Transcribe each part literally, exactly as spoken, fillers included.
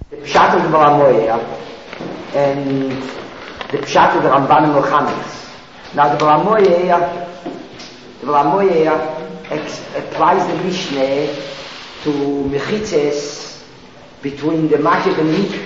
The Pshat of the Balamoya and the Pshat of the Ramban and Mochamis. Now the Balamoya, the Balamoya ex- applies the Mishnah to Mechitzes between the Makif and Mikveh,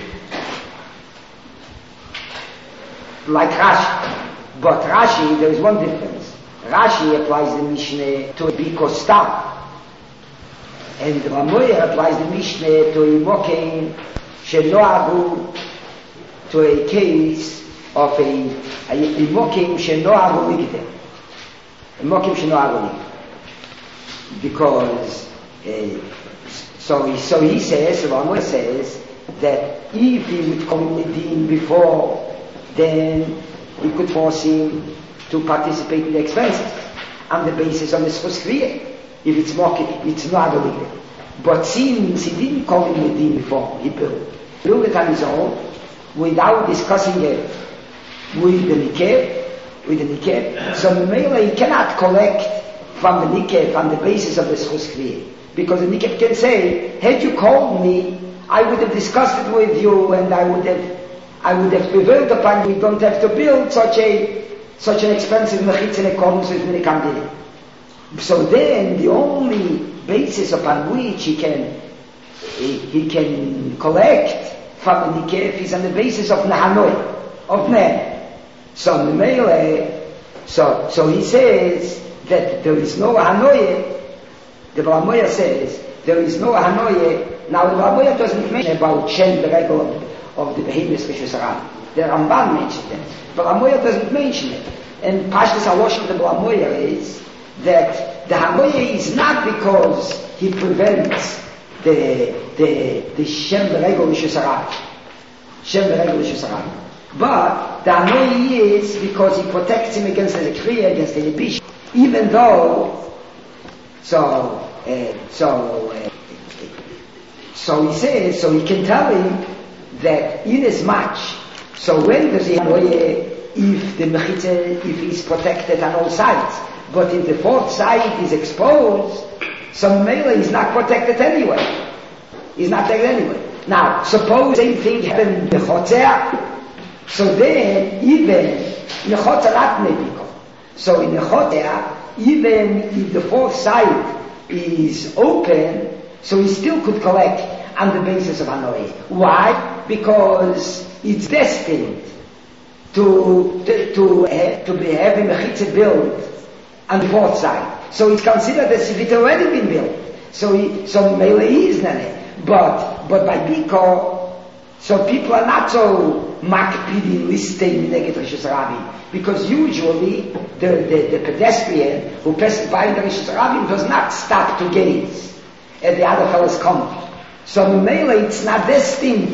like Rashi. But Rashi, there is one difference. Rashi applies the Mishnah to a Biko Stam, and the Balamoya applies the Mishnah to a Mokein Shenoagu, to a case of a a Mokim Shenoagu Ligde. A Mokim Shenoagu Ligde. Because, uh, so, so he says, Rambam says, that if he would come in the deen before, then he could force him to participate in the expenses on the basis of the Schus. If it's Mokim, it's Noagu Ligde. But since he didn't come in the deen before, he built, built it on his own, without discussing it with the Nikeh, with the Nikeh, so Memela he cannot collect from the Nikeh on the basis of the Schus Kriyah. Because the Nikeh can say, had you called me, I would have discussed it with you, and I would have, I would have prevailed upon you. We don't have to build such a, such an expensive mechitz in accordance with Minikam. So then, the only basis upon which he can, he, he can collect from the Nikeh is on the basis of Nahanoi, of men. So Memele, so so he says that there is no Hanoye. The Balamoya says there is no Hanoye. Now the Balamoya doesn't mention about Shem, the regal of, of the Behemoth Rishus Harabim. The Ramban mentioned it. The Balamoya doesn't mention it. And Pashtus Halosh of the Balamoya is that the Hanoye is not because he prevents the the the Shem, the regal Rishus Harabim. Shem, the regal Rishus Harabim. But the Hanoye is because he protects him against the Kriya, against the Yebish. Even though, so, uh, so, uh, so he says, so he can tell him that in as much, so when does he Hanoye, if the Mechitza, if he's protected on all sides, but if the fourth side is exposed, so Mela is not protected anyway. He's not protected anyway. Now, suppose the same thing happened in the Chotzeh, so then, even in the Chotzeh not Nebiko. So in the Chotzeh, even if the fourth side is open, so he still could collect on the basis of Hanoye. Why? Because it's destined to to to, uh, to be having a Mechitza built on the fourth side. So it's considered as if it already been built. So he, so Mele is nane. But but by Biko, so people are not so makpidi listing neged Rishus Harabim, because usually the, the, the pedestrian who passes by the Rishus Harabim does not stop to gaze at the other fellow's coming. So Memele it's not destined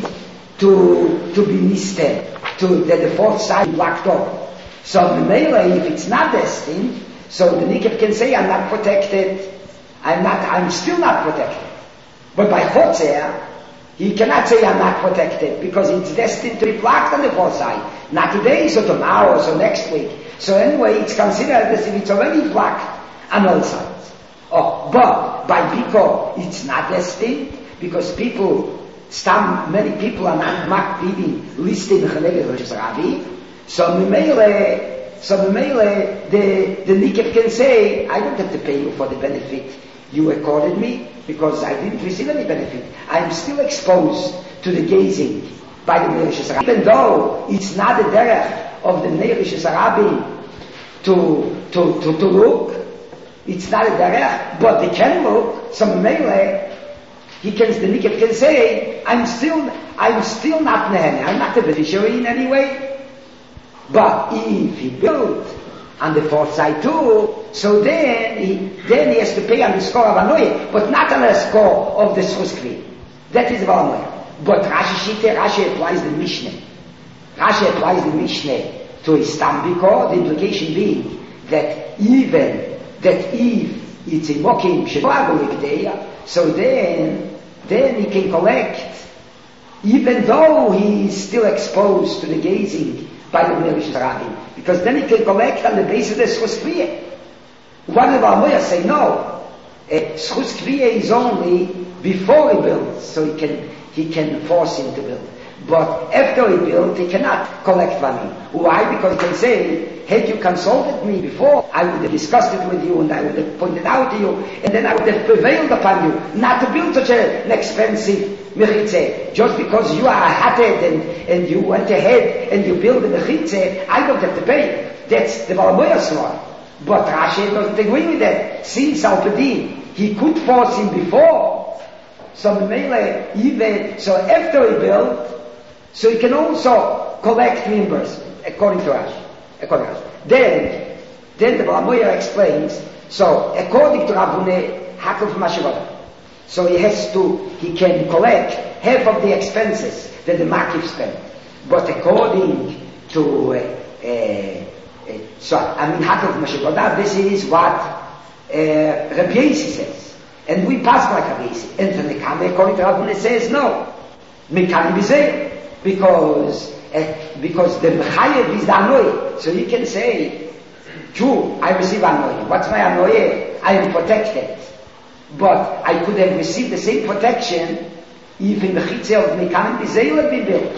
to to be listed, to that the fourth side blocked off. So Memele, if it's not destined, so the Nikef can say, I'm not protected, I'm not, I'm still not protected. But by Chotzeh, he cannot say I'm not protected, because it's destined to be blocked on the fourth side. Not today, so tomorrow, so next week. So anyway, it's considered as if it's already blocked on all sides. Oh, but by Biko, it's not destined, because people, some, many people are not makpidi listing the Cheneged Rishus Harabim. So Memele, so Memele, the, the Nikef can say, I don't have to pay you for the benefit you accorded me, because I didn't receive any benefit. I am still exposed to the gazing by the Bnei Rishus Harabim. Even though it's not the derech of the Bnei Rishus Harabim to, to, to, to look, it's not a derech, but they can look. Some Mele, he can, the Nikef can say, I'm still, I'm still not Nehene, I'm not the beneficiary in any way. But if he built on the fourth side too, so then he, then he has to pay on the score of Hanoye, but not on the score of the Schus Kriyah. That is the Hanoye. But Rashi Shite, Rashi applies the Mishnah. Rashi applies the Mishnah to his Stambiko, the implication being that even, that if it's a Mokim Shenoagu Ligdeya, so then, then he can collect, even though he is still exposed to the gazing by the Bnei Rishus Harabim, because then he can collect on the basis of the Schus Kriyah. One of our lawyers say no. Schus Kriya is only before he builds, so he can, he can force him to build. But after he built, he cannot collect money. Why? Because he can say, had you consulted me before, I would have discussed it with you and I would have pointed out to you, and then I would have prevailed upon you not to build such a, an expensive mechitze. Just because you are hated and, and you went ahead and you build a mechitze, I don't have to pay. That's the Balamoyas law. But Rashi doesn't agree with that. Since Alpedin, he could force him before, so Mele, even, so after he built, so he can also collect reimbursement, according to Rashi. According to Rashi. Then, then the Balamoya explains, so according to Ravune, Hakov Mashivoda. So he has to, he can collect half of the expenses that the Makif spent. But according to, uh, uh, uh, so, I mean, Hakov Mashivoda, this is what uh, Rabbi Yossi says. And we pass like Rabbi Yossi. And then the Kame, according to Ravune, says, no. Mikani Bizeh. Because, uh, because the Mechayev is the Anoye. So you can say, Jew, I receive Anoye. What's my Anoye? I am protected. But I could have received the same protection if in Mechitze of Mekanim Bizeh had been built.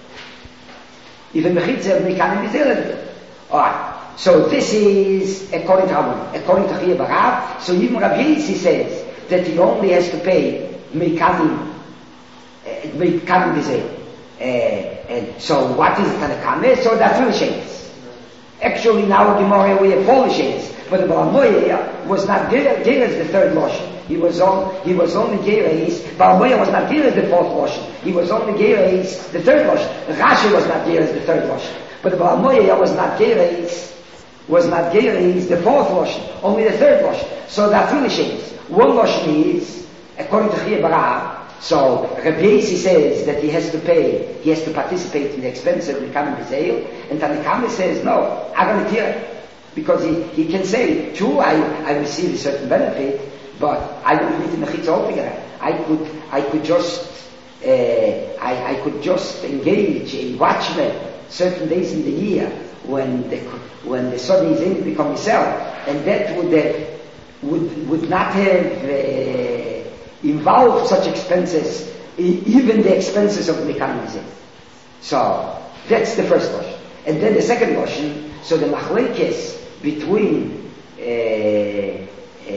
If in Mechitze of Mekanim Bizeh had been built. Alright. So this is according to Rabbi. According to Chiyah Barav, so even Rabbi Yossi says that he only has to pay Mekanim, Mekanim Bizeh. Uh, and so what is Tanakame? So that's three shades. Actually now in Gemara we have four shades. But the Balamoya was not Geras the third Loshen. He was on he was only Geras. Balamoya was not Geras the fourth Loshen. He was only Geras the third Loshen. Rashi was not Geras the third Loshen. But the Balamoya was not Geras was not Geras the fourth Loshen. Only the third Loshen. So there are three shades. One Loshen is, according to Chiyah Barav, so Rabbi Yossi says that he has to pay, he has to participate in the expense of Mekanim Bizeh, and Tanakame says, no, I don't care. Because he, he can say, true, I, I receive a certain benefit, but I don't need the Mechitza altogether. I could, I could just, uh, I, I could just engage in watchmen certain days in the year when the, when the sun is in to become itself, and that would have, would, would not have, uh, involve such expenses, even the expenses of the Mekanim Bizeh. So, that's the first question. And then the second question, so the machlekes between uh, uh,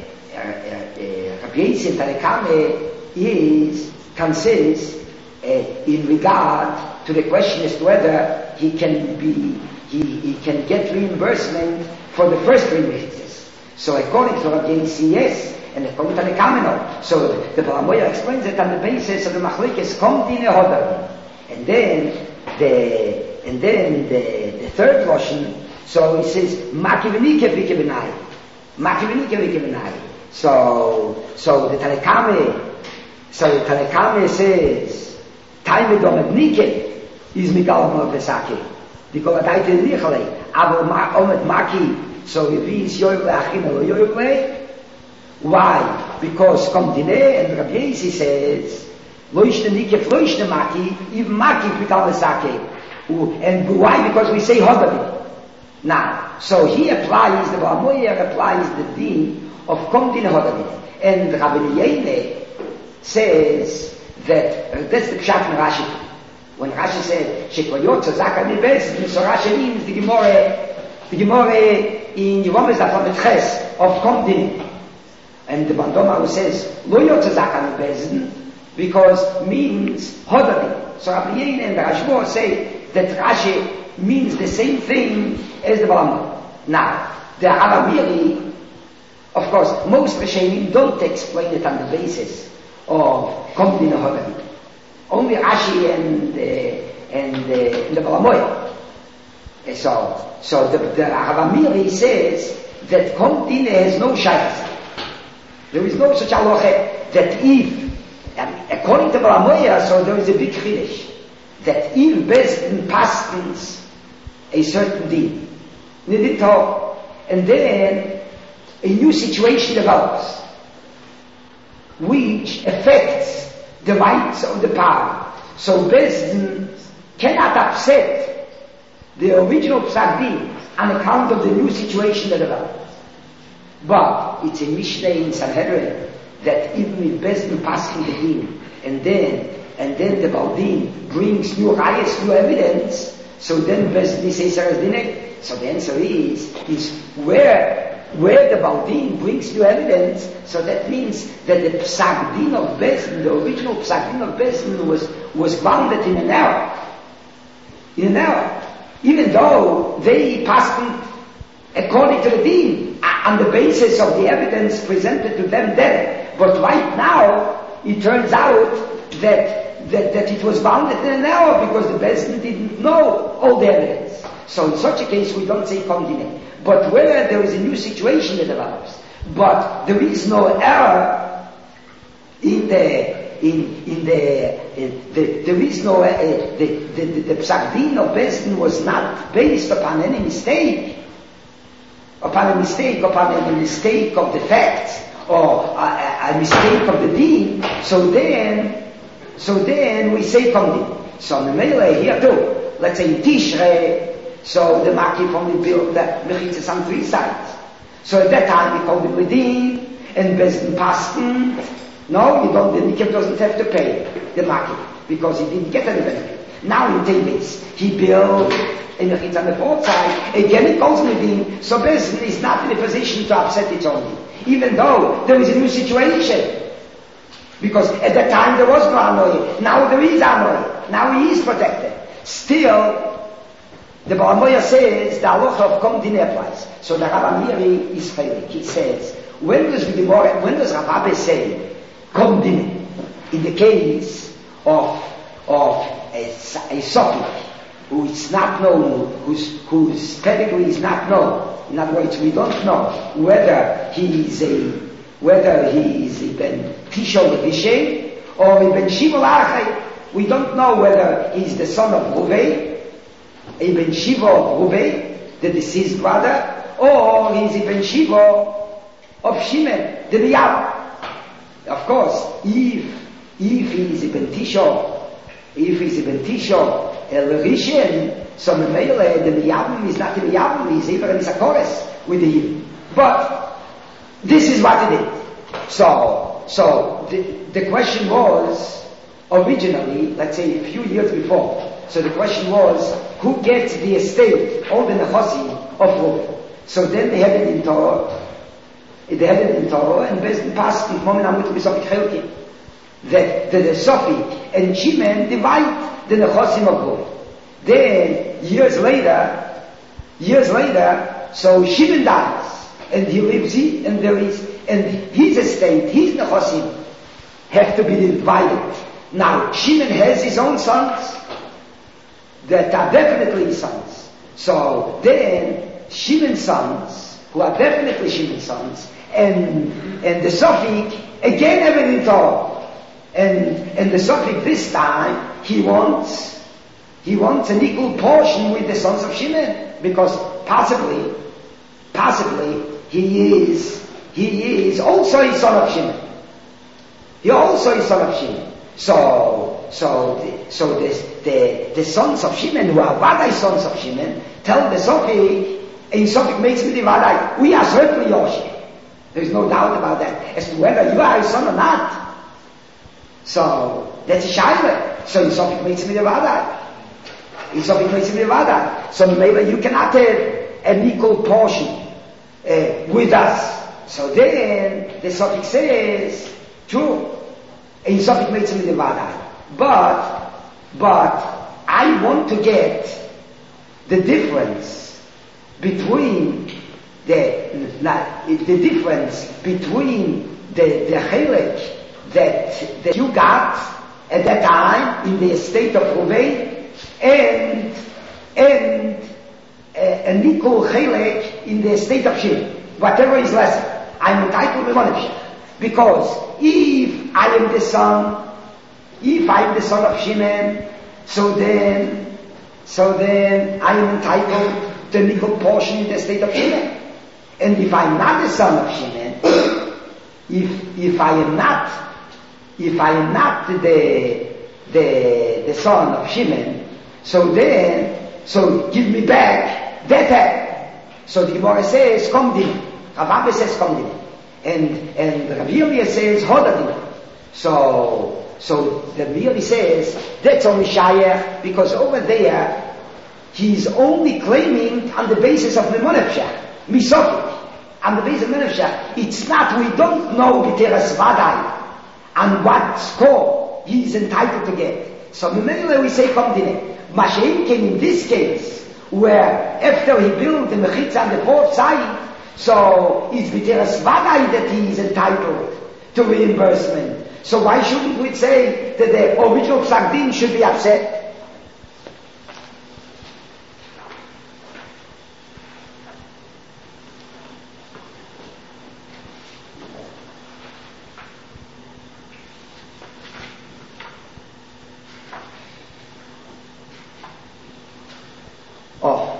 uh, Rabbi Yossi and Tanakame is, consists uh, in regard to the question as to whether he can be, he, he can get reimbursement for the first three mitzvahs. So according to Rabbi Yossi, yes, and according to the Kameno. So the Balamoya explains it on the basis of the Machlekes Komdine Hodar. And then the and then the, the third Loshen, so he says Makivenike Vikebenai. Makivenike Vikebenai. So so the Tanakame so the Tanakame says Taime Domet Nike is Migal Mo Pesake. The Kolataite Nichle. Aber Omet Maki, so if he is Yoyv Leachim or Yoyv. Why? Because Komdine and Rabbi Yossi says, Loishne Nikef, Loishne Maki, even Maki Pital Sake. And why? Because we say Hodavim. Now, so he applies, the Balamoya applies the deen of Komdine Hodavim. And Rabbi Yene says that, that's the Pshat in Rashi. When Rashi said, Shekoyotza Zaka Nibes, so Rashi means the Gemara, the Gemara in Yevomes Afon Ches of Komdine. And the Bandoma who says, Lo Yotzazak Bezin, because means Hodari. So Rabbi Yene and the Rashbo say that Rashi means the same thing as the Balama. Now, the Aramiri, of course, most Rishonim don't explain it on the basis of Komdine Hodari. Only Rashi and, uh, and, uh, and the Balamoya. So, so the, the Aramiri says that Komdine has no shaykhs. There is no such halacha that if, according to Balamoya, so there is a big chiddush, that if Bezdin paskins a certain deen, nidito, and then a new situation develops, which affects the rights of the power. So Bezdin cannot upset the original psak din on account of the new situation that develops. But it's a Mishnah in Sanhedrin that even with Bezdin passing the din, and then, and then the Baldin brings new rayas, new evidence, so then Bezdin says Seres Dineh. So the answer is, is where, where the Baldin brings new evidence, so that means that the Psak Din of Bezdin, the original Psak Din of Bezdin was, was grounded in an error. In an error. Even though they passed according to the Din, on the basis of the evidence presented to them then. But right now, it turns out that, that, that it was bounded in an error because the Bezdin didn't know all the evidence. So in such a case, we don't say Kondine. But where there is a new situation that develops, but there is no error in the, in, in the, in the there is no, uh, the, the, the, the Psak Din of Bezdin was not based upon any mistake, upon a mistake, upon a mistake of the facts, or a, a mistake of the Din. So then, so then we say Kondine. So in the Mele here too, let's say in Tishrei, so the Makif only built the Mechitzas on three sides. So at that time we called it Medin, and Bezdin Pasten. No, you don't, the Nikim doesn't have to pay the Makif, because he didn't get any benefit. Now in Tevis, he built a Mechitzas on the fourth side, again it calls Medin, so Bezdin is not in a position to upset its own Din, even though there is a new situation. Because at that time there was no Anoy, now there is Anoy, now he is protected. Still, the Baal Moya says the halacha of Kondine applies. So the Rabbi Miri is chaylik. He says, when does the Gemara, when does Rabbi say Kondine? In the case of of a, a Sophic who is not known, whose whose pedigree is not known. In other words, we don't know whether he is a whether he is a Ben Tishol Vishay or a Ben Shimon Achai. We don't know whether he is the son of Ruvei, a Ben Shiva of Ruvei, the deceased brother, or he is a Ben Shiva of Shimon, the Miyab. Of course, if if he is a Ben Tisho, if he is a Ben Tisho, El Rishon, so the Miyabim is not the Miyabim, he is Ibrahim Sakores with the Yibim. But this is what it is. So, so the, the question was, originally, let's say a few years before, so the question was, who gets the estate, all the nechosim of Reuven? So then they had it in Torah, they had it in Torah, and Bezdin passed in Momen Amut B'Sofik Chelki, that the Sofik and Shimon divide the nechosim of Reuven. Then, years later, years later, so Shimon dies, and he lives here, and there is, and his estate, his nechosim, have to be divided. Now, Shimon has his own sons that are definitely his sons. So then, Shimon's sons, who are definitely Shimon's sons, and and the Sofik again have it in Torah, and and the Sofik this time he wants he wants an equal portion with the sons of Shimon, because possibly, possibly he is he is also a son of Shimon. He also is son of Shimon. So, so, the, so this, the, the sons of Shimon, who are Vadai sons of Shimon, tell the Sofik, in Sofik makes me the Vadai, we are certainly your Shimon. There is no doubt about that, as to whether you are his son or not. So, that's a Shaila. So, in Sofik makes me the Vadai. In Sofik makes me the Vadai. So, maybe you cannot have an equal portion uh, with us. So then, the Sofik says, true. In Sofik makes me the Vadai. But, but, I want to get the difference between the, not, the difference between the, the Chelek that, that you got at that time in the estate of Reuven and, and uh, an equal Chelek in the estate of Shimon. Whatever is lesser, I'm entitled to one of Shimon. Because if I am the son, if I am the son of Shimon, so then, so then I am entitled to an equal portion in the estate of Shimon. And if I am not the son of Shimon, if if I am not, if I am not the the the son of Shimon, so then, so give me back that head. So the Gemara says, Kondine. Rav Abba says Komdine. And, and Rav Yirmiyah says Hodadine. So, so the Yirmiyah says, that's only Shayach, because over there, he's only claiming on the basis of Memonefshach, Misofik. On the basis of Memonefshach. It's not, we don't know B'teras Vadai, and what score he's entitled to get. So Memele we say Komdine. Mashiach came in this case, where after he built the Mechitza on the fourth side, so it's B'teras Vadai that he is entitled to reimbursement. So why shouldn't we say that the original Psak Din should be upset? Oh.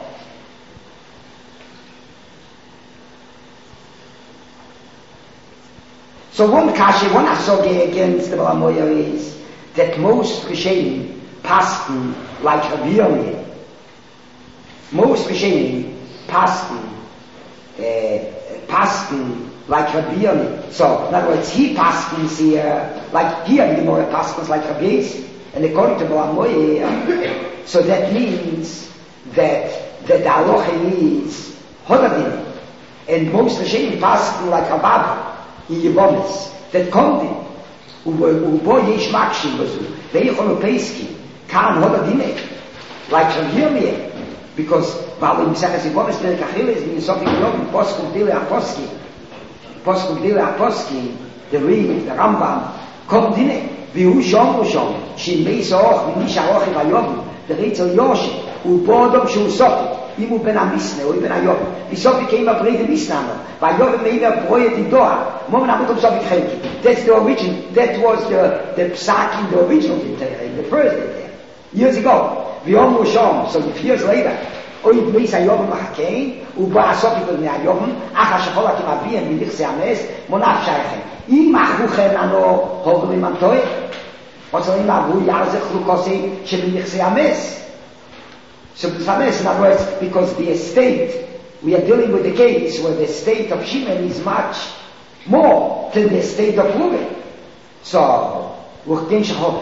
So one kasha, one asoge against the Balamoya is that most Rishonim pasten like Rav Yirmiyah. Most Rishonim pasten, uh, pasten like Rav Yirmiyah. So, in other words, he pastens here, like here the Gemara pastens like Rav Yirmiyah, and according to Balamoya, so that means that that the halacha is Hodadin, and most Rishonim pasten like Rav Abba. Yibonis, that Komdin, Ubo Yesh Makshim Bazu, Veichon Upeiski, Kan Hodadine, like Rav Yirmiyah, because while in Mesechus Yibonis, Perek Achiles, in Yisofik Yom, Poskum Dile Aposki, Poskum Dile Aposki, the Rim, the Rambam, Komdine, Vihu Shom Ushom, Shin Beis Och, Vinisha Rochi Vayom, the Reitzel Yoshi, Ubo Odom Shu Sofik, אם הוא בן המשנה, או בן היום. בסוף יקיים הברית המשנה, והיום מהם הפרויקט ידוע, מומן עמותו בסוף יחלקי. That's the origin, that was the, the psak in the original Torah, in the first day, years ago. ויום ראשון, so the years later, או ידמיס היום מחכן, ובא הסוף יקוד מהיום, אך השחול הקים אביהם מלכסי המס, מונף שייכם. אם מחוכן אנו הוברים מנטוי, או אם אבו ירזך לוקוסי שבלכסי המס, so in other words, because the estate, we are dealing with the case where the estate of Shimon is much more than the estate of Reuben. So, in other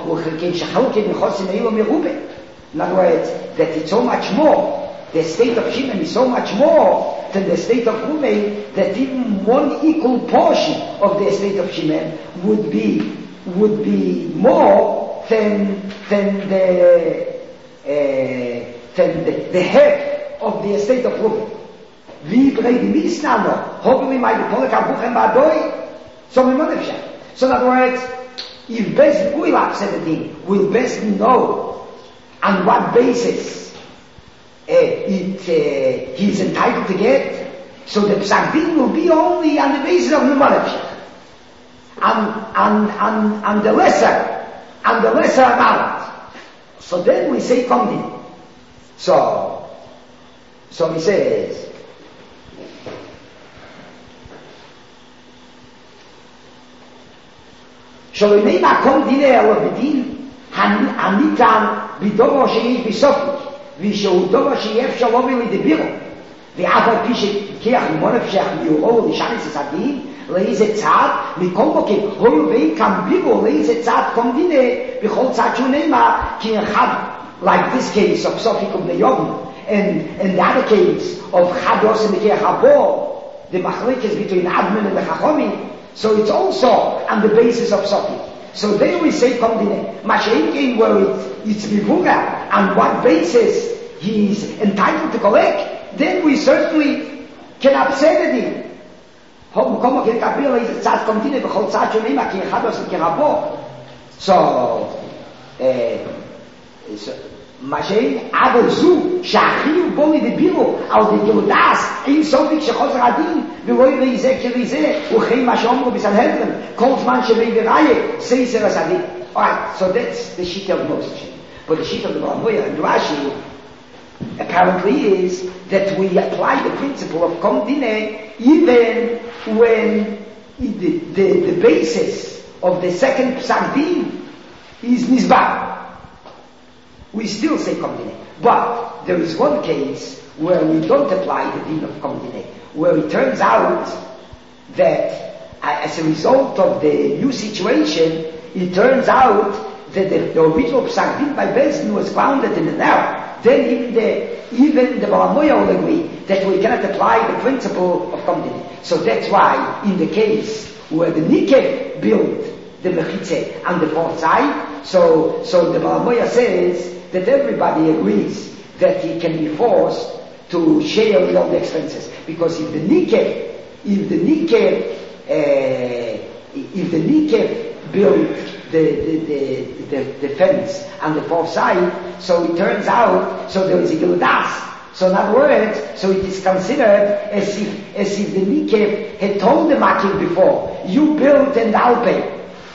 words, that it's so much more, the estate of Shimon is so much more than the estate of Reuben, that even one equal portion of the estate of Shimon would be, would be more than, than the, uh, than the, the head of the estate of Reuben. Wie brei die Misnano, hoben wir mal die Polek Abuchem Badoi, so we Monefsha. So in other words, if Beis will upset the thing, will Beis know on what basis uh, it, uh, he's entitled to get, so the Psak Din will be only on the basis of the Monefsha. And, and, and, and the lesser, and the lesser amount. So then we say Komdin. So, so he says, שלא נאמר כל דיני אלו בדין הניתן בדובר שיש בסופי ושהוא דובר שיהיה אפשר לא ולדבירו ואף על פי שכיח למונפשך מיורו ולשנס את הדין לאיזה צעד מכל מוקד הוי ואי כמבירו לאיזה צעד כל דיני בכל צעד שהוא נאמר כי אחד like this case of Sofik of Neyom and, and the other case of Chados and the Keach Habo, the machlekes between Admin and the Chachomim, so it's also on the basis of Sofik. So then we say Komdine, Mashiach came where it, it's Mivuga, on what basis he is entitled to collect, then we certainly can upset him. So, uh, so מה שאין, אבל זו שהחיוב בו לדבירו על דגלודס אין סופיק שחוזר הדין ולא יראי זה כלי זה וכי מה שאומרו בסנהדרין כל זמן שבי וראיה סייסר הסדין. Alright, so that's the sheet of Moses. But the sheet of the Balamoya and Rashi apparently is that we apply the principle of Komdine even when the, the, the basis of the second Psak Din is Nizbah. We still say Komdine. But there is one case where we don't apply the din of Komdine, where it turns out that uh, as a result of the new situation, it turns out that the, the original Psak Din by Bezdin was grounded in an error. Then even the even the Balamoya will agree that we cannot apply the principle of Komdin. So that's why in the case where the Nikev built the Mechitze on the fourth side, so so the Balamoya says that everybody agrees that he can be forced to share with all the expenses, because if the Nikev if the Nikev uh, if the Nikev built the the, the the the fence on the fourth side, so it turns out so there is a Gildas. So in other words, so it is considered as if as if the Nikev had told the Makir before, you built and I'll pay.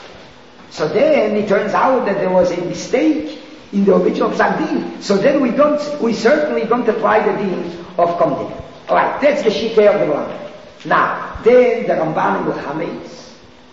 So then it turns out that there was a mistake in the original Psak Din. So then we don't we certainly don't apply the din of Komdin. Alright, that's the Shikeh of the Rambam. Now, then the Ramban and the Chametz.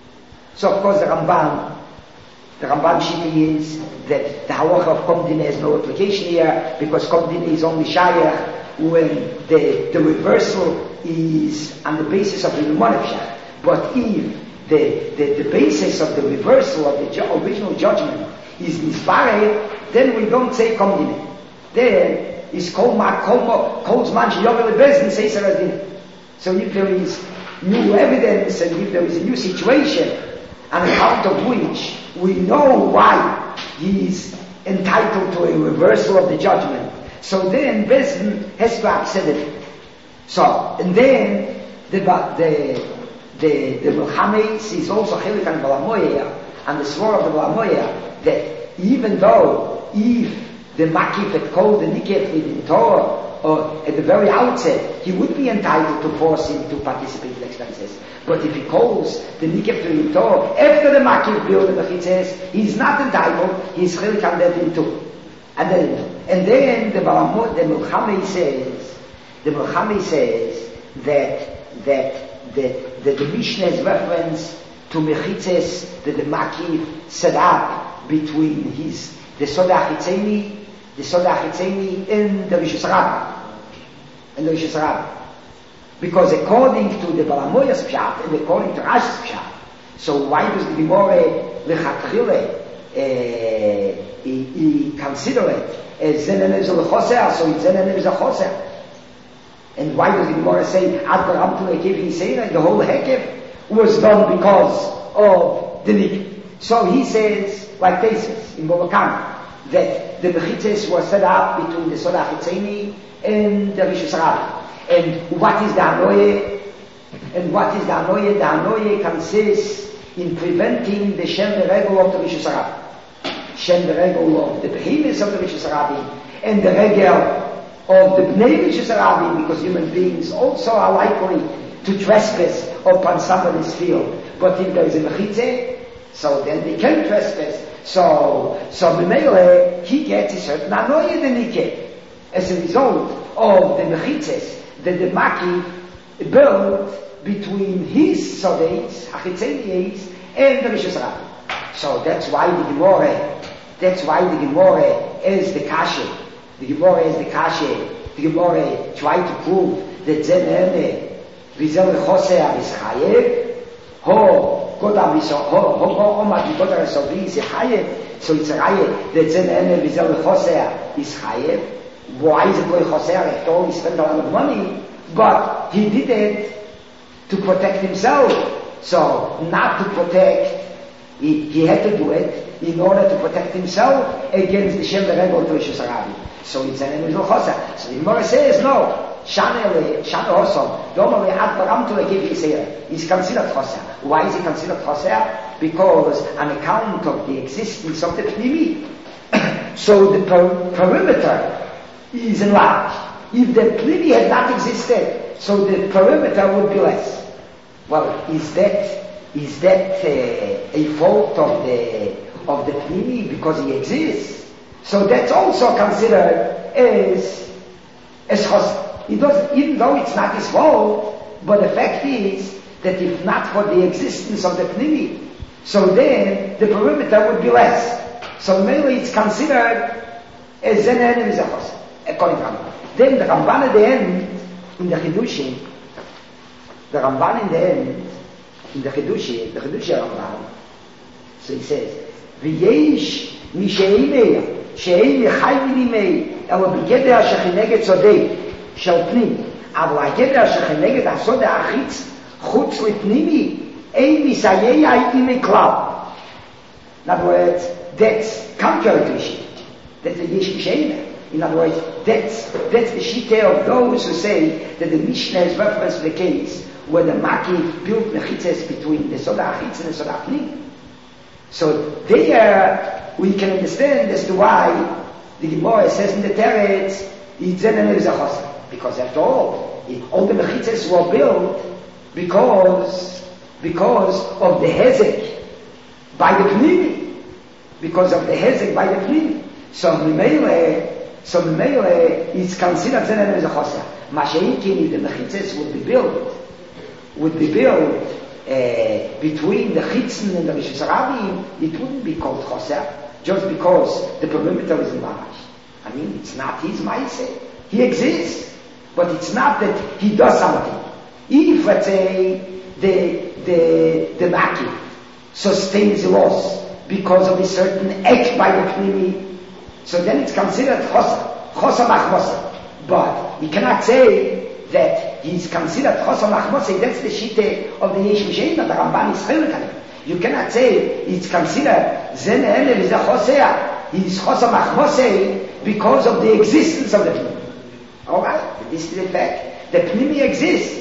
So of course the Ramban The Ramban Shita is that the halacha of Komdin has no application here, because Komdin is only shayach when the, the reversal is on the basis of the Numonefshach. But if the, the, the basis of the reversal of the ju- original judgment is Nisbareh, then we don't say Komdin. Then is Kol Zman Sheyovel Bezdin Seis Haradin. So if there is new evidence and if there is a new situation on account of which we know why he is entitled to a reversal of the judgment, so then Bezdin has to accept it. So, and then the the the the Milchames is also Chelik and Balamoya, and the swore of the Balamoya, that even though if the Makif had called the Nikef in Torah, or at the very outset, he would be entitled to force him to participate in expenses. But if he calls the Nikef to him Torah after the Makif built the Mechitzes, he's not entitled, he's Chelik on that in two. And then, and then the Balamot, the Milchame says, the Milchame says that, that, that, that the Mishnah's reference to Mechitzes that the Makif set up between his, the Soda Achitzeni, the Soda Achitzeni and the Rishus Rabbah. And the Rishus Rabbah. Because according to the Balamoya's Pshat and according to Rashi's Pshat, so why does the Gemara Lechatchile uh, he, he consider it as Zenenev Zolchoser, so it's Zenenev Zolchoser? And why does the Gemara say Ad Baram to Hekev Yisera? The whole Hekev was done because of the Nik. So he says, like Tesis in Bobakam, that the Mechitzes was set up between the Soda Achitzeni and the Rishus Rabbah. And what is the Anoye? And what is the Anoye? The Anoye consists in preventing the Shem Regel of the Rishus Rabbah. Shem Regel of the behemoths of the Rishus Rabbah, and the Regel of the Bnei Rishus Rabbah, because human beings also are likely to trespass upon somebody's field. But if there is a Mechitze, so then they can trespass. So, so Memele, he gets a certain Anoye the Nikeh as a result of the Mechitzes that the Maki built between his Sodeis, Achitzenies, and the Rishus Rabbah. So that's why the Gemara, that's why the Gemara is the Kashe. The Gemara is the Kashe. The Gemara tried to prove that Zenene, Vizel Choser is Chayev, Ho, Godam is Ho, Ho, Omad, Godam is Ovi is Chayev, so it's a Chayev that Zenene, Vizel Choser is Chayev. Why is it Goy Choser? After all, he spent a lot of money, but he did it to protect himself. So, not to protect, he, he had to do it in order to protect himself against the Shem Regel to Rishus Rabbah. So it's an Emil Choser. So the Gemara says, no, Shane Hosom, Domale Ad Baram to Hekev Yisera. He's considered Choser. Why is he considered Choser? Because on account of the existence of the Pnimi. So the per- perimeter is enlarged. If the Pliny had not existed, so the perimeter would be less. Well, is that is that uh, a fault of the of the Pliny because he exists? So that's also considered as as chos. It does, even though it's not his fault, but the fact is that if not for the existence of the Pliny, so then the perimeter would be less. So mainly it's considered as an enemy chos. According to Rambam. Then the Ramban at the end, in the Chidushim, The Ramban in the end, in the Chidushi, the Chidushi Ramban, so he says, V'yesh mi she'imei, she'imei chayvinimei, elo b'geder shechineged tzodei, shel pnim, אבל הגדר שכנגד הסוד האחיץ חוץ לפנימי אין מסייע עם כלל. In other words, that's contrary to the sheet. That's the Yesh Mishnah. In other words, that's, that's the sheet of those who say that the Mishnah is reference to the case where the Maki built mechitzes between the Sod HaAchitz and the Sod HaPnim. So there we can understand as to why the Gemara says in the Teretz, Yitzenen Evzachos. Because after all, it, all the mechitzes were built because, because of the hezek by the Pnimi. Because of the hezek by the Pnimi. So Mimele, so Mimele is considered Zenen as a choser. Masha'inkin, if the mechitzes would be built, would be built uh, between the chitzen and the Rishus Rabim, it wouldn't be called choser, just because the perimeter is enlarged. I mean, it's not his mindset. He exists. But it's not that he does something. If, let's say, the the the Maki sustains loss because of a certain act by the Pnimi, so then it's considered chosa, chosa machmosa. But you cannot say that he's considered chosa machmosa. That's the shite of the Yesh Mishnah, the Ramban is chilukani. You cannot say it's considered zen ene v'zeh chosea. He's chosa machmosa because of the existence of the Pnimi. Alright, this is the fact. The Pnimi exists.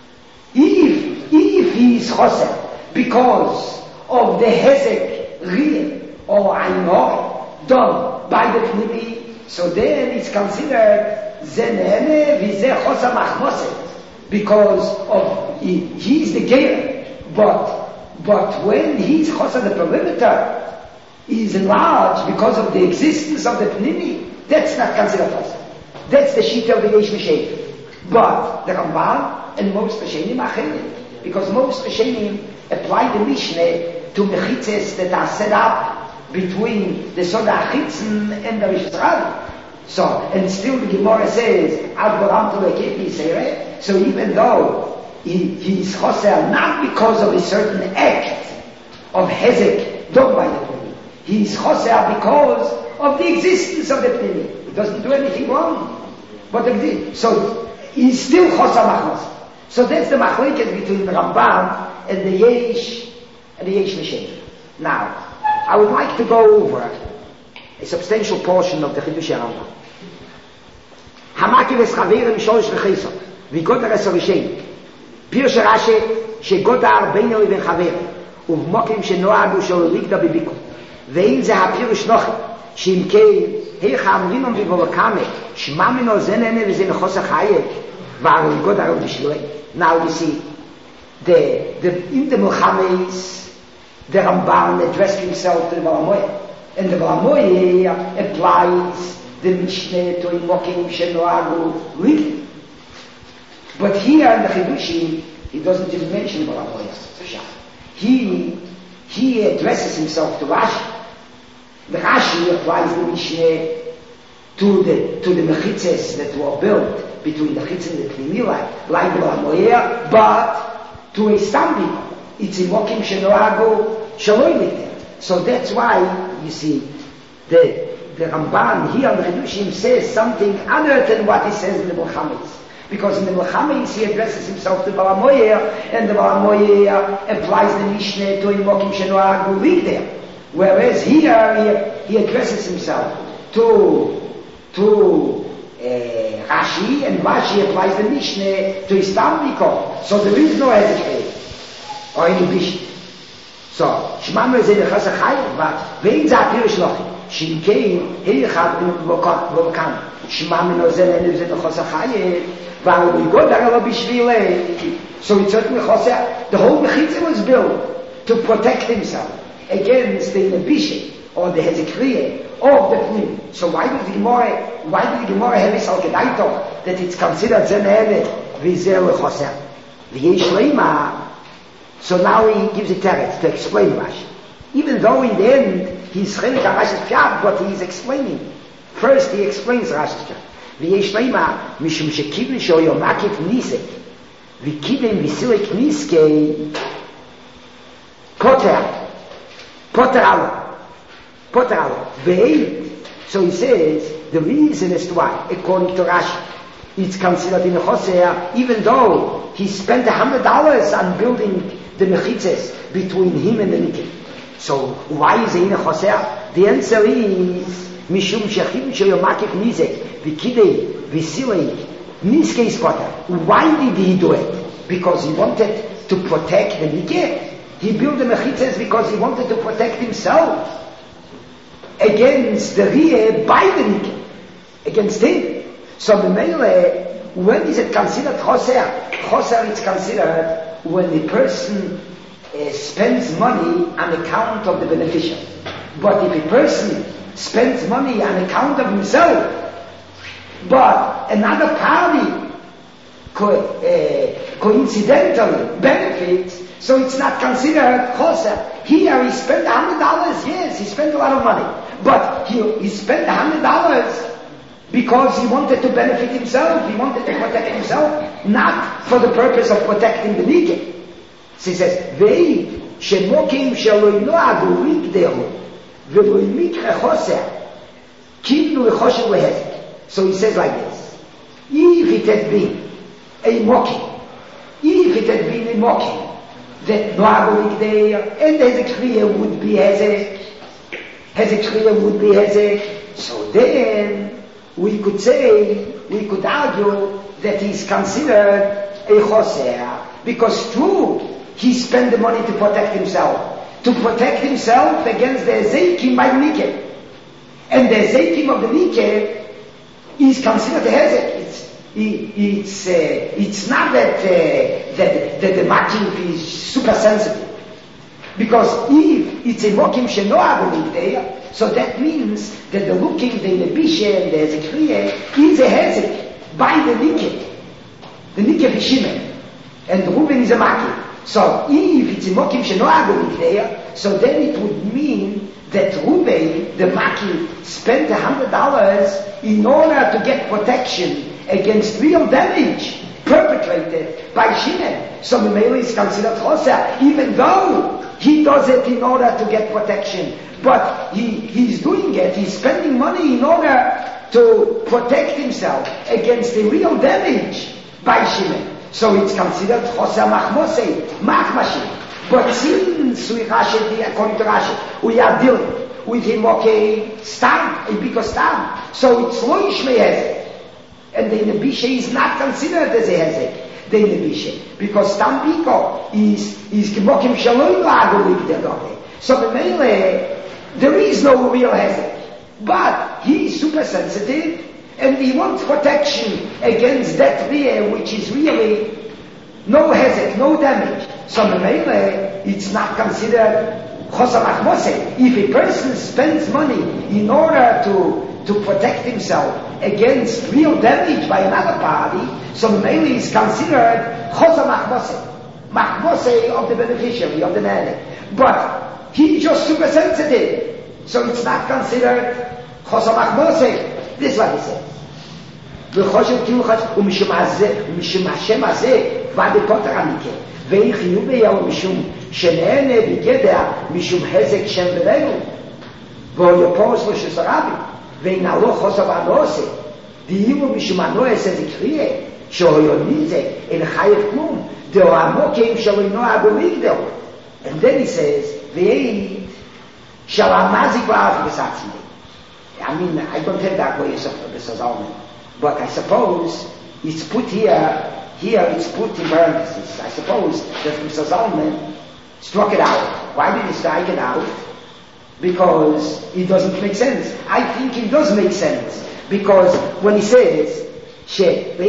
If, if he is choser because of the hezek, real, or ainor, done by the Pnimi, so then it's considered zenene v'zeh choser machmoset, because of, he, he's the geir. But, but when he's choser the perimeter, is enlarged because of the existence of the Pnimi, that's not considered choser. That's the sheet of the Yesh Mishnah. But the Ramban and most Rishonim are chilek, because most Rishonim apply the Mishnah to mechitzes that are set up between the Sod HaAchitzen and the Rishus Rabim. So, and still the Gemara says, Ad Boram to Lekepi Seireh. So even though he, he is choser not because of a certain act of hezek done by the Pnimi, he is choser because of the existence of the Pnimi. He doesn't do anything wrong. But the, so he's still chosa machmas. So that's the machlekes between the Ramban and the Yesh and the Yesh Mishnah. Now, I would like to go over a substantial portion of the Chidush Rambam. Hamaki v'schaverim sholish v'chisot v'godar esorishem Pirush Rashi shegodar beinu l'ben chaverim uv'mokim shenoagu shol ligda b'bikum ve'im ze hapirush nochem sheim kein Heicha amrinom v'volokame shma mino zenene v'zen chosa chayev v'aru godar v'shloi. Now you see, the, the, in the Milchames, the Ramban addressed himself to the Balamoya. And the Balamoya applies the Mishnah to Imokim Shenoagu Rigli. But here in the Chidushim, he doesn't even mention the Balamoya. He, he addresses himself to Rashi. The Rashi applies the Mishnah to the, to the mechitzes that were built between the chitz and the pnimi, like, like the Balamoya, but to a stam it's imokim shenoagu shaloi lichter. So that's why, you see, the, the Ramban here on the Chidushim says something other than what he says in the Milchames. Because in the Milchames he addresses himself to Balamoya, and the Balamoya applies the Mishnah to imokim shenoagu lichter. Whereas here he, he addresses himself to to uh, Rashi, and Rashi applies the Mishnah to his Talmiko. So there is no hesitation or inhibition. So Shmam is in the Chasa Chayev, but when the Pirush Lochi, Shimkein Heichad V'Vokam, Shmam no Zen lives in the Chasa Chayev, while we go there Bishvile. So it's certainly Chasa. The whole Mechitza was built to protect himself against the inhibition or the hezekriya of the Pnim. So why did the Gemara, why did the Gemara have this al-Kedaito that it's considered Zeneh v'Zeh l'Choser? V'yesh leima. So now he gives a teretz to explain Rashi. Even though in the end he's chelik Rashi's pshat, but he's explaining. First he explains Rashi's pshat. V'yesh leima mishum shekivin shoyo makif nisek Vikidem Visilek Niskei Potter. Potter Allah. Potter Allah. Ve'eit. So he says, the reason is why, according to Rashi, it's considered in a Choser, even though he spent a hundred dollars on building the mechitzes between him and the Nikeh. So why is he in a Choser? The answer is, Mishum Shechim Sheyomakif Nizek, Vikidei, Visilei, Niskei Spotter. Why did he do it? Because he wanted to protect the Nikeh. He built the mechitzes because he wanted to protect himself against the Riyeh by the Nikeh, against him. So the Mele, when is it considered Choser? Choser is considered when the person uh, spends money on account of the beneficial. But if a person spends money on account of himself, but another party co- uh, coincidentally benefits, so it's not considered Choser. Here he spent a hundred dollars, yes, he spent a lot of money. But he, he spent a hundred dollars because he wanted to benefit himself, he wanted to protect himself, not for the purpose of protecting the Nikeh. So he says, Ve'id, shemokim shelo noagu rigdehu, ve'lo mikre choser, kivnu lechosher lehezek. So he says like this, if it had been a mocking, if it had been a mocking, that noagu rigdehu, and hezek kriya would be hezek, hezek kriya would be hezek, so then we could say, we could argue that he's considered a choser, because true, he spent the money to protect himself, to protect himself against the Ezekim by the Nikeh. And the Ezekim of the Nikeh is considered a hezek. It's, it's, uh, it's not that, uh, that, that the Makif is super sensitive. Because if it's a Mokim Shenoah there, so that means that the looking, the Nebisha, and the Ezekriya is a hezek by the Nikeh. The Nikeh B'Shimon. And Reuben is a Makif. So if it's a Mokim Shenoah there, so then it would mean that Reuben, the Makif, spent a hundred dollars in order to get protection against real damage perpetrated by Shimon. So Memele is considered Choser, even though he does it in order to get protection. But he, he's doing it, he's spending money in order to protect himself against the real damage by Shimon. So it's considered Choser Machmosei, Machmashim. But since we Rashi, according to Rashi, we are dealing with him, okay, Stam, a big Stam. So it's Loish Mehezek. And the Nebisha is not considered as a Hezek, the Nebisha. Because Stam Biko is, is Mokim Shalom Lagolik Dedote. So the Mele, there is no real Hezek. But he is super sensitive, and he wants protection against that Riyeh, which is really no Hezek, no damage. So the Mele, it's not considered Choser Machmosei. If a person spends money in order to, to protect himself against real damage by another party, so the Mele is considered Choser Machmosei. Machmosei of the beneficiary, of the nanny. But he's just super sensitive. So it's not considered Choser Machmosei. This is what he says. וחושב כאילו חושב, ומשום הזה, ומשום השם הזה, ועד פוטר המקה. ואין חיובי יאו משום שנהנה בגדר, משום חזק שם בנינו. והוא יפורס לו שסרבי, ואין הלוך חוסר וענוסה. דהימו משום הנועס איזה קריאה, שהוא יוניזה, אין חייב כלום, דהו המוקים שלו אינו הגוריגדו. And then he says, ואין של המזיק ואף בסעצמי. I mean, I don't have that way of the Sazalman. But I suppose it's put here, here it's put in parentheses. I suppose that Mister Zalman struck it out. Why did he strike it out? Because it doesn't make sense. I think it does make sense. Because when he says, so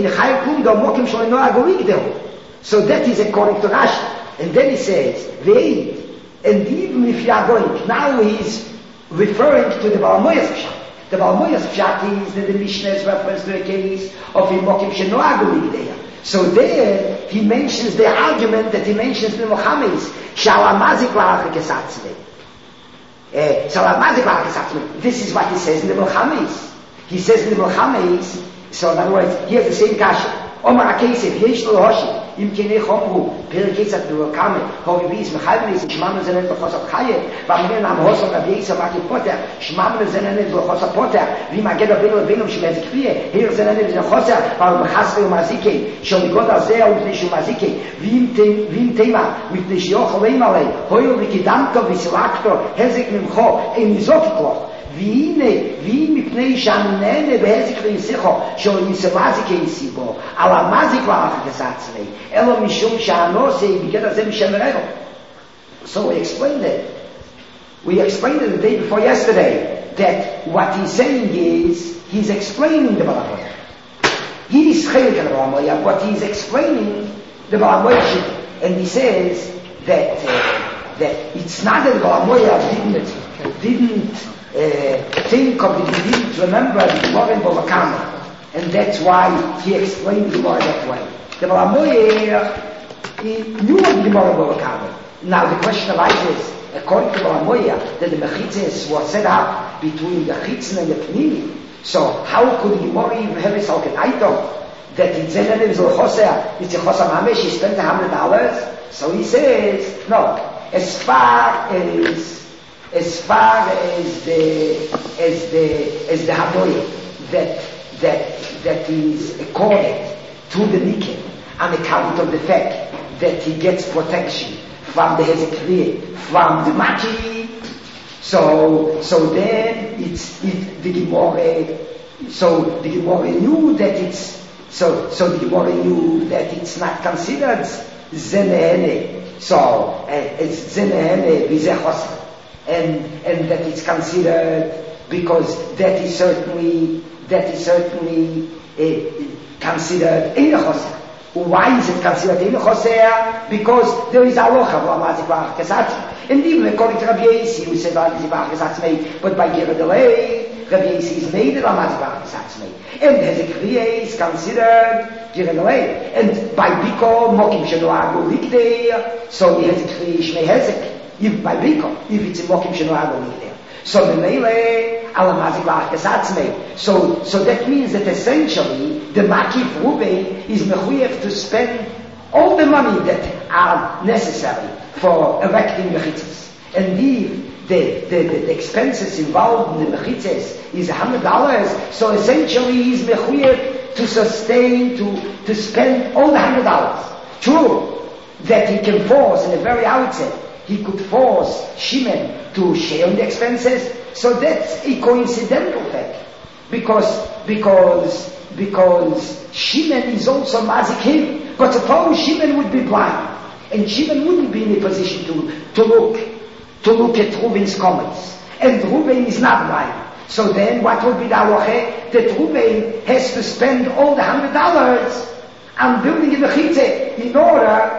that is according to Rashi. And then he says, Ve'id. And even if you are going, now he's referring to the Balmoyas Pshat. The Balmoyas Pshat is that the Mishnah's reference to a case of Imokim Shenoagu there. So there, he mentions the argument that he mentions in Muhammad, Shalamazik la'achik esatzvei. Shalamazik la'achik esatzvei. This is what he says in the Muhammad. He says in the Muhammad, so in other words, he has the same kasha. Omar HaKesef, yesh lo hoshi, im kenei chomru, peri kesat b'rokame, hovi bis mechayvelis, shmamnu zenet b'chosat chaye, v'aminen am hosom Rabbi Yisrael Maki Poter, shmamnu zenet b'chosat Poter, v'im ageda b'inu lebeinu shemez kviye, hier zenet b'chosat, v'al b'chasve u'mazike, shom igod azeh u'pnei shumazike, v'im tema, mipnei shiyoch leim alei, hoyo v'kidamto v'silakto, hezek mimcho, ein izokikloch, והנה, ואם מפני שהנהנה בהזיק ויסיכו, שהוא יסמזיק יסיבו, על המזיק והחקס עצמי, אלו משום שהנושא בגלל הזה משם רבו. So we explained it. We explained it the day before yesterday, that what he's saying is, he's explaining the Balamoya. He is chelik al Balamoya, but he's explaining the Balamoya, and he says that, uh, that it's not that the Balamoya didn't, didn't Uh, think of the didn't remember the Gemara in Bava Kama, and that's why he explained the Gemara that way. The Balamoyer, he knew of the Gemara in Bava Kama. Now the question arises, according to Balamoyer, that the Mechitzes was set up between the Chitzen and the Pnimi. So how could the Gemara even have a Salket Aito that it's a Choser, it's a Choser Mamesh, he spent a hundred dollars? So he says, no, as far as as far as the as the as the Hadoye that that that is accorded to the Niken on account of the fact that he gets protection from the Hezekiah, from the Maki, so so then it's it, the Gemara so the Gemara knew that it's so so the Gemara knew that it's not considered Zenehene, so uh, it's Zenehene v'zechos. And and that it's considered because that is certainly that is certainly uh, considered ein choser. Why is it considered ein choser? Because there is alocha v'amazik v'achkesatz. And even according to Rabbi Yossi, who said v'amazik v'achkesatz mei, but by Giredelei, Rabbi Yossi is made of v'amazik v'achkesatz mei. And Hezekiah is considered Giredelei. And by Biko mokim shelo agu likdei, so the Hezekiah is mei Hezek. If by Biko, if it's a mokim sheno agoni there. So the meile alamazik v'achkesatzmei. So so that means that essentially the makif Ruben is mechuyev to spend all the money that are necessary for erecting mechitzas. And if the, the, the, the expenses involved in the mechitzas is a hundred dollars, so essentially he's mechuyev to sustain, to to spend all the hundred dollars. True that he can force in the very outset. He could force Shimon to share on the expenses, so that's a coincidental fact, because because because Shimon is also mazik him. But suppose Shimon would be blind, and Shimon wouldn't be in a position to to look to look at Reuben's comments, and Reuben is not blind. So then, what would be the halacha? That Reuben has to spend all the hundred dollars on building the chitze in order.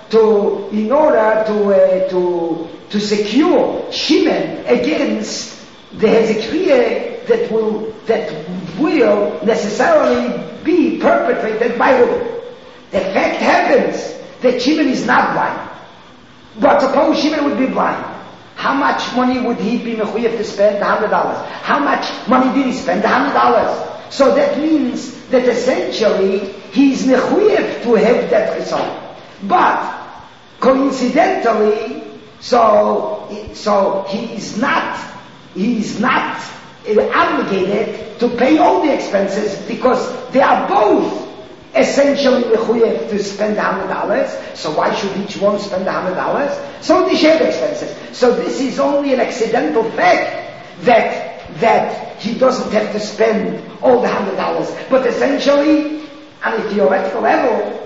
To, in order to uh, to to secure Shimon against the Hezekiah that will that will necessarily be perpetrated by Reuben. The fact happens that Shimon is not blind, but suppose Shimon would be blind. How much money would he be mechuyev to spend? A hundred dollars. How much money did he spend? A hundred dollars. So that means that essentially he is mechuyev to have that result. But coincidentally, so so he is not he is not obligated to pay all the expenses because they are both essentially mechuyev to spend a hundred dollars. So why should each one spend a hundred dollars? So they share the expenses. So this is only an accidental fact that that he doesn't have to spend all the hundred dollars, but essentially, on a theoretical level,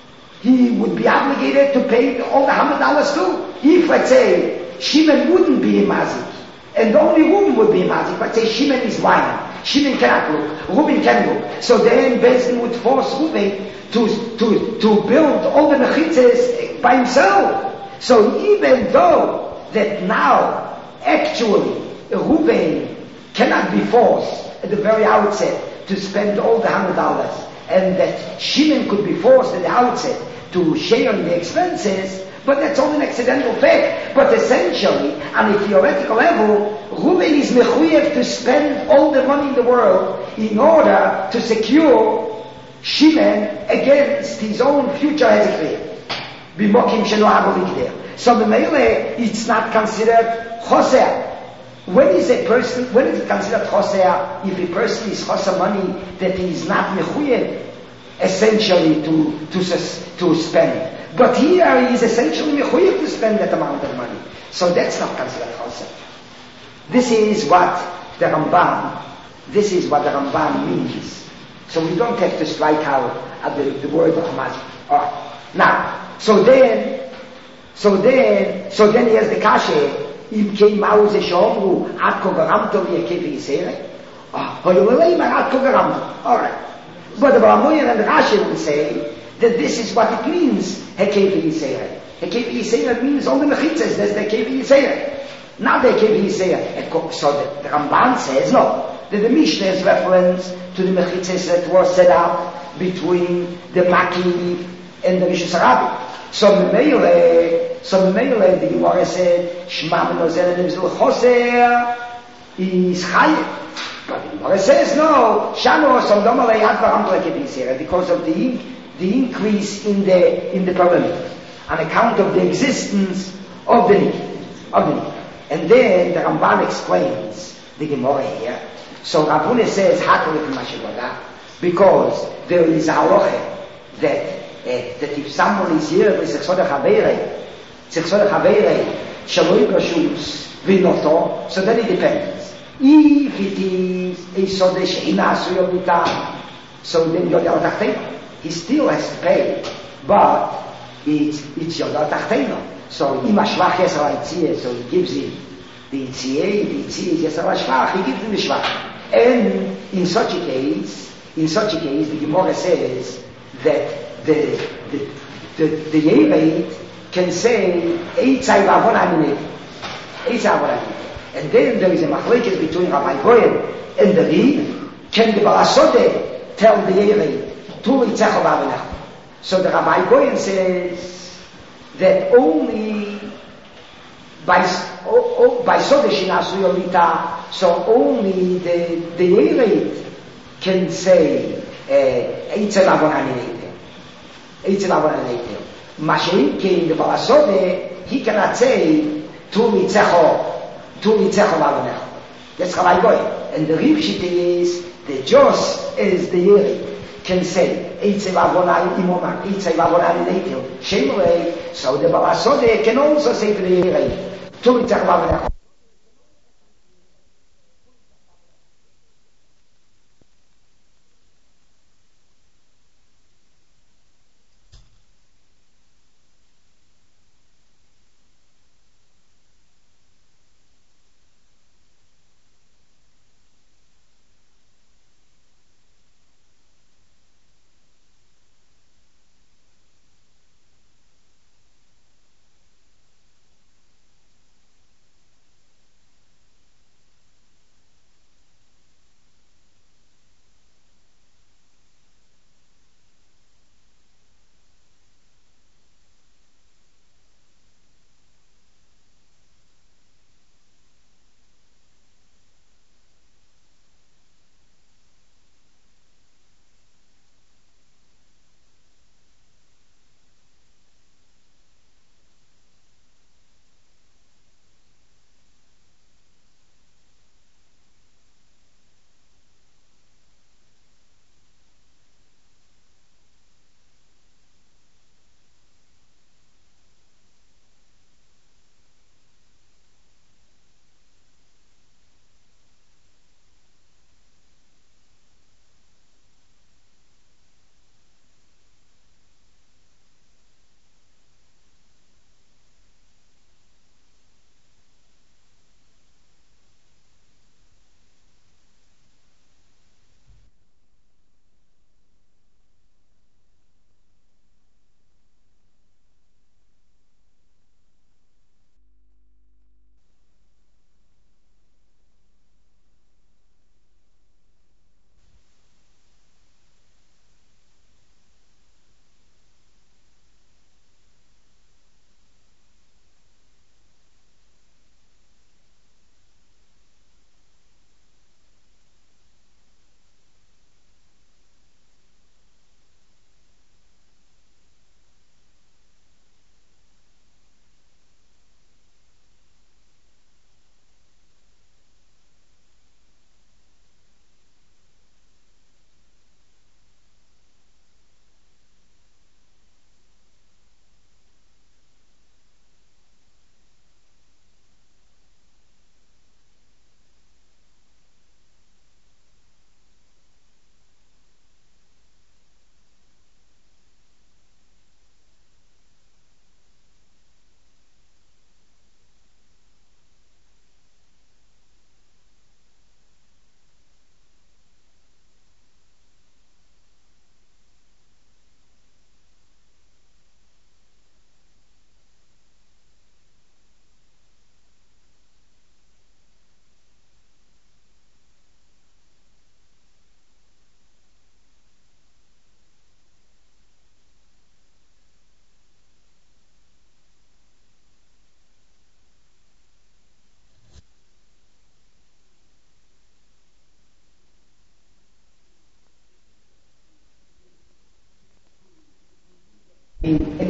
he would be obligated to pay all the hundred dollars too. If, let's say, Shimon wouldn't be a mazik, and only Reuben would be a mazik, let's say Shimon is blind, Shimon cannot look, Reuben can look, so then Bezdin would force Reuben to, to, to build all the mechitzes by himself. So even though that now, actually, Reuben cannot be forced at the very outset to spend all the hundred dollars, and that Shimon could be forced at the outset to share in the expenses, but that's only an accidental fact. But essentially, on a theoretical level, Reuben is mechuyev to spend all the money in the world in order to secure Shimon, against his own future has a clear. B'mokim shelo havolik there. So the Meile, it's not considered chosea. When is a person, when is it considered chosea if a person is chosa money that he is not mechuyev essentially to, to, to spend? But here he is essentially mechuyev to spend that amount of money. So that's not considered chosea. This is what the Ramban, this is what the Ramban means. So we don't have to strike out at the, the word of Hamas. Alright. Now, so then, so then, so then he has the kashe, אם כן מהו זה שאומרו עד כה גרמתו ויקה ויסרט? הוללei mar עד כה גרמתו. Alright. But the Baramoyer and Rashi will say that this is what it means, heke v'yiseret. Heke v'yiseret means all the mechitzas, that's the heke v'yiseret. Not the heke v'yiseret. So the, the Ramban says, no, that the Mishnah is reference to the mechitzas that was set up between the Maki and the Rishus Harabim. So Memele, so Memele, the Gemara said, Shema Menozel and Nivzul Choser is Chayet. But the Gemara says, no, Shano, so Domalei Ad Varam Lekebisera, because of the, the increase in the, in the parameter, on account of the existence of the Nikki, of the Nikki. And then the Ramban explains the Gemara here. So Ravuna says, Hakolik Mashivoda, because there is a halacha that Uh, that if someone is here with Sechsod HaChaveirei, Sechsod HaChaveirei, Shaloi Rashus, Vinoto, so then it depends. If it is a Sode She'ina Asuyo Mita, so then Yodel Tachteno, he still has to pay, but it's, it's Yodel Tachteno. So Ima Shvach Yesar HaItziyah, so he gives him the Itziyah, the Itziyah is Yesar HaShvach, he gives him the Shvach. And in such a case, in such a case, the Gemara says that the the the the Yevet can say Eitzai Lavon Amineh, Eitzai Lavon Amineh, and then there is a machlekes between Rabbi Goyen and the Ri. Can the Balasode tell the Yevet to Eitzai Lavon Amineh? So the Rabbi Goyen says that only by oh, oh, by Sode Shinasu Yomita, so only the the Yevet can say Eitzai Lavon Amineh. It's an hour and eight. Mashiach came the Balasode, he cannot say to mitzecho, to mitzecho lavonech. That's how I go. And the Ripshit is the just as the Yeri can say it's a lavonai imoma, it's a lavonai later. Shemrei, so the Balasode can also say to the Yeri to mitzecho lavonech.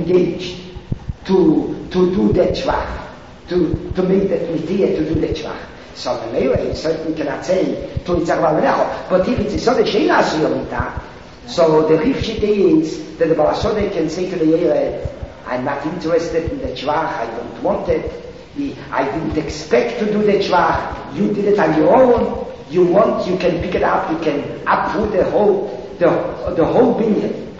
engaged to to do that shvach, to to make that mitzvah, to do that shvach. So the Meir certainly cannot say to Yitzhak Valenecho, but if it's a sort of sheina asuyomita, so the Rifshit is that the Balasode can say to the Yered, I'm not interested in the shvach, I don't want it, I didn't expect to do the shvach, you did it on your own, you want, you can pick it up, you can uproot the whole, the, the whole binyan.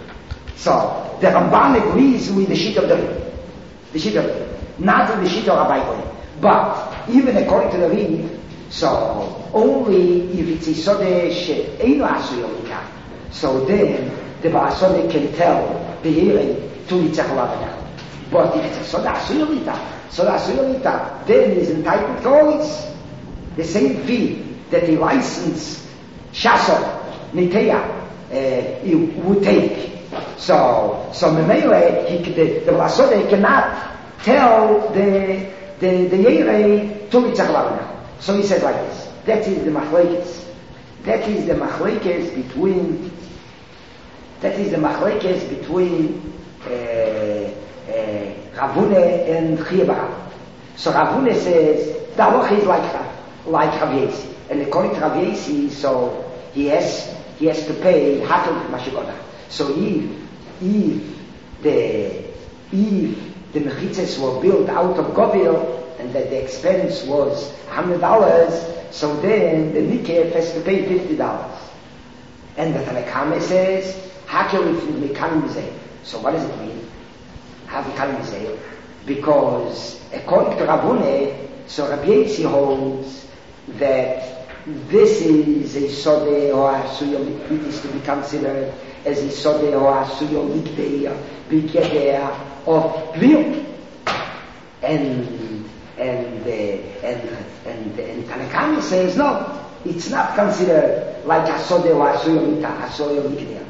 So the Ramban agrees with the sheet of the Rim, the sheet of the Rim, not with the sheet of Rabbi Goyen. But even according to the Rim, so only if it's Isodeh she'eino asuyomita, so then the Balasode can tell the Yered to Yitzhak Valenecho. But if it's a Soda Asuyomita, Soda Asuyomita, then he's entitled to always the same fee that the license Shasor, Niteya, uh, he would take. So, so Memele, he, the, the Balasode cannot tell the, the, the Yered to Yitzhak Valenecho. So he said like this, that is the Machlekes. That is the Machlekes between, that is the Machlekes between, uh, Uh, Ravune and Chiyabah. So Ravune says the halacha is like like Rav Yesi, and according to Rav Yesi, so he has he has to pay hakel mashigoda. So if if the if the mechitzes were built out of Govil and that the expense was hundred dollars, so then the Nikef has to pay fifty dollars. And the Tanakame says hakel if mekanim zeh. So what does it mean? How we can say? Because according to Ravune, so Rabbi Yesi holds that this is a sode or a suyom, it is to be considered as a sode or a suyom mikdeya, bigedea of Dvir. And and uh, and and and Tanakami says no, it's not considered like a sode or a suyom a suyom mikdeya.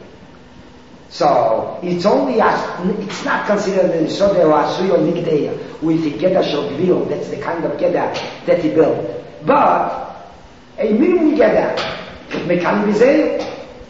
So it's only as, it's not considered a sode or a suyom mikdeya with the geda shel Dvir. That's the kind of geda that he built. But a minimum geda mekani b'zeir.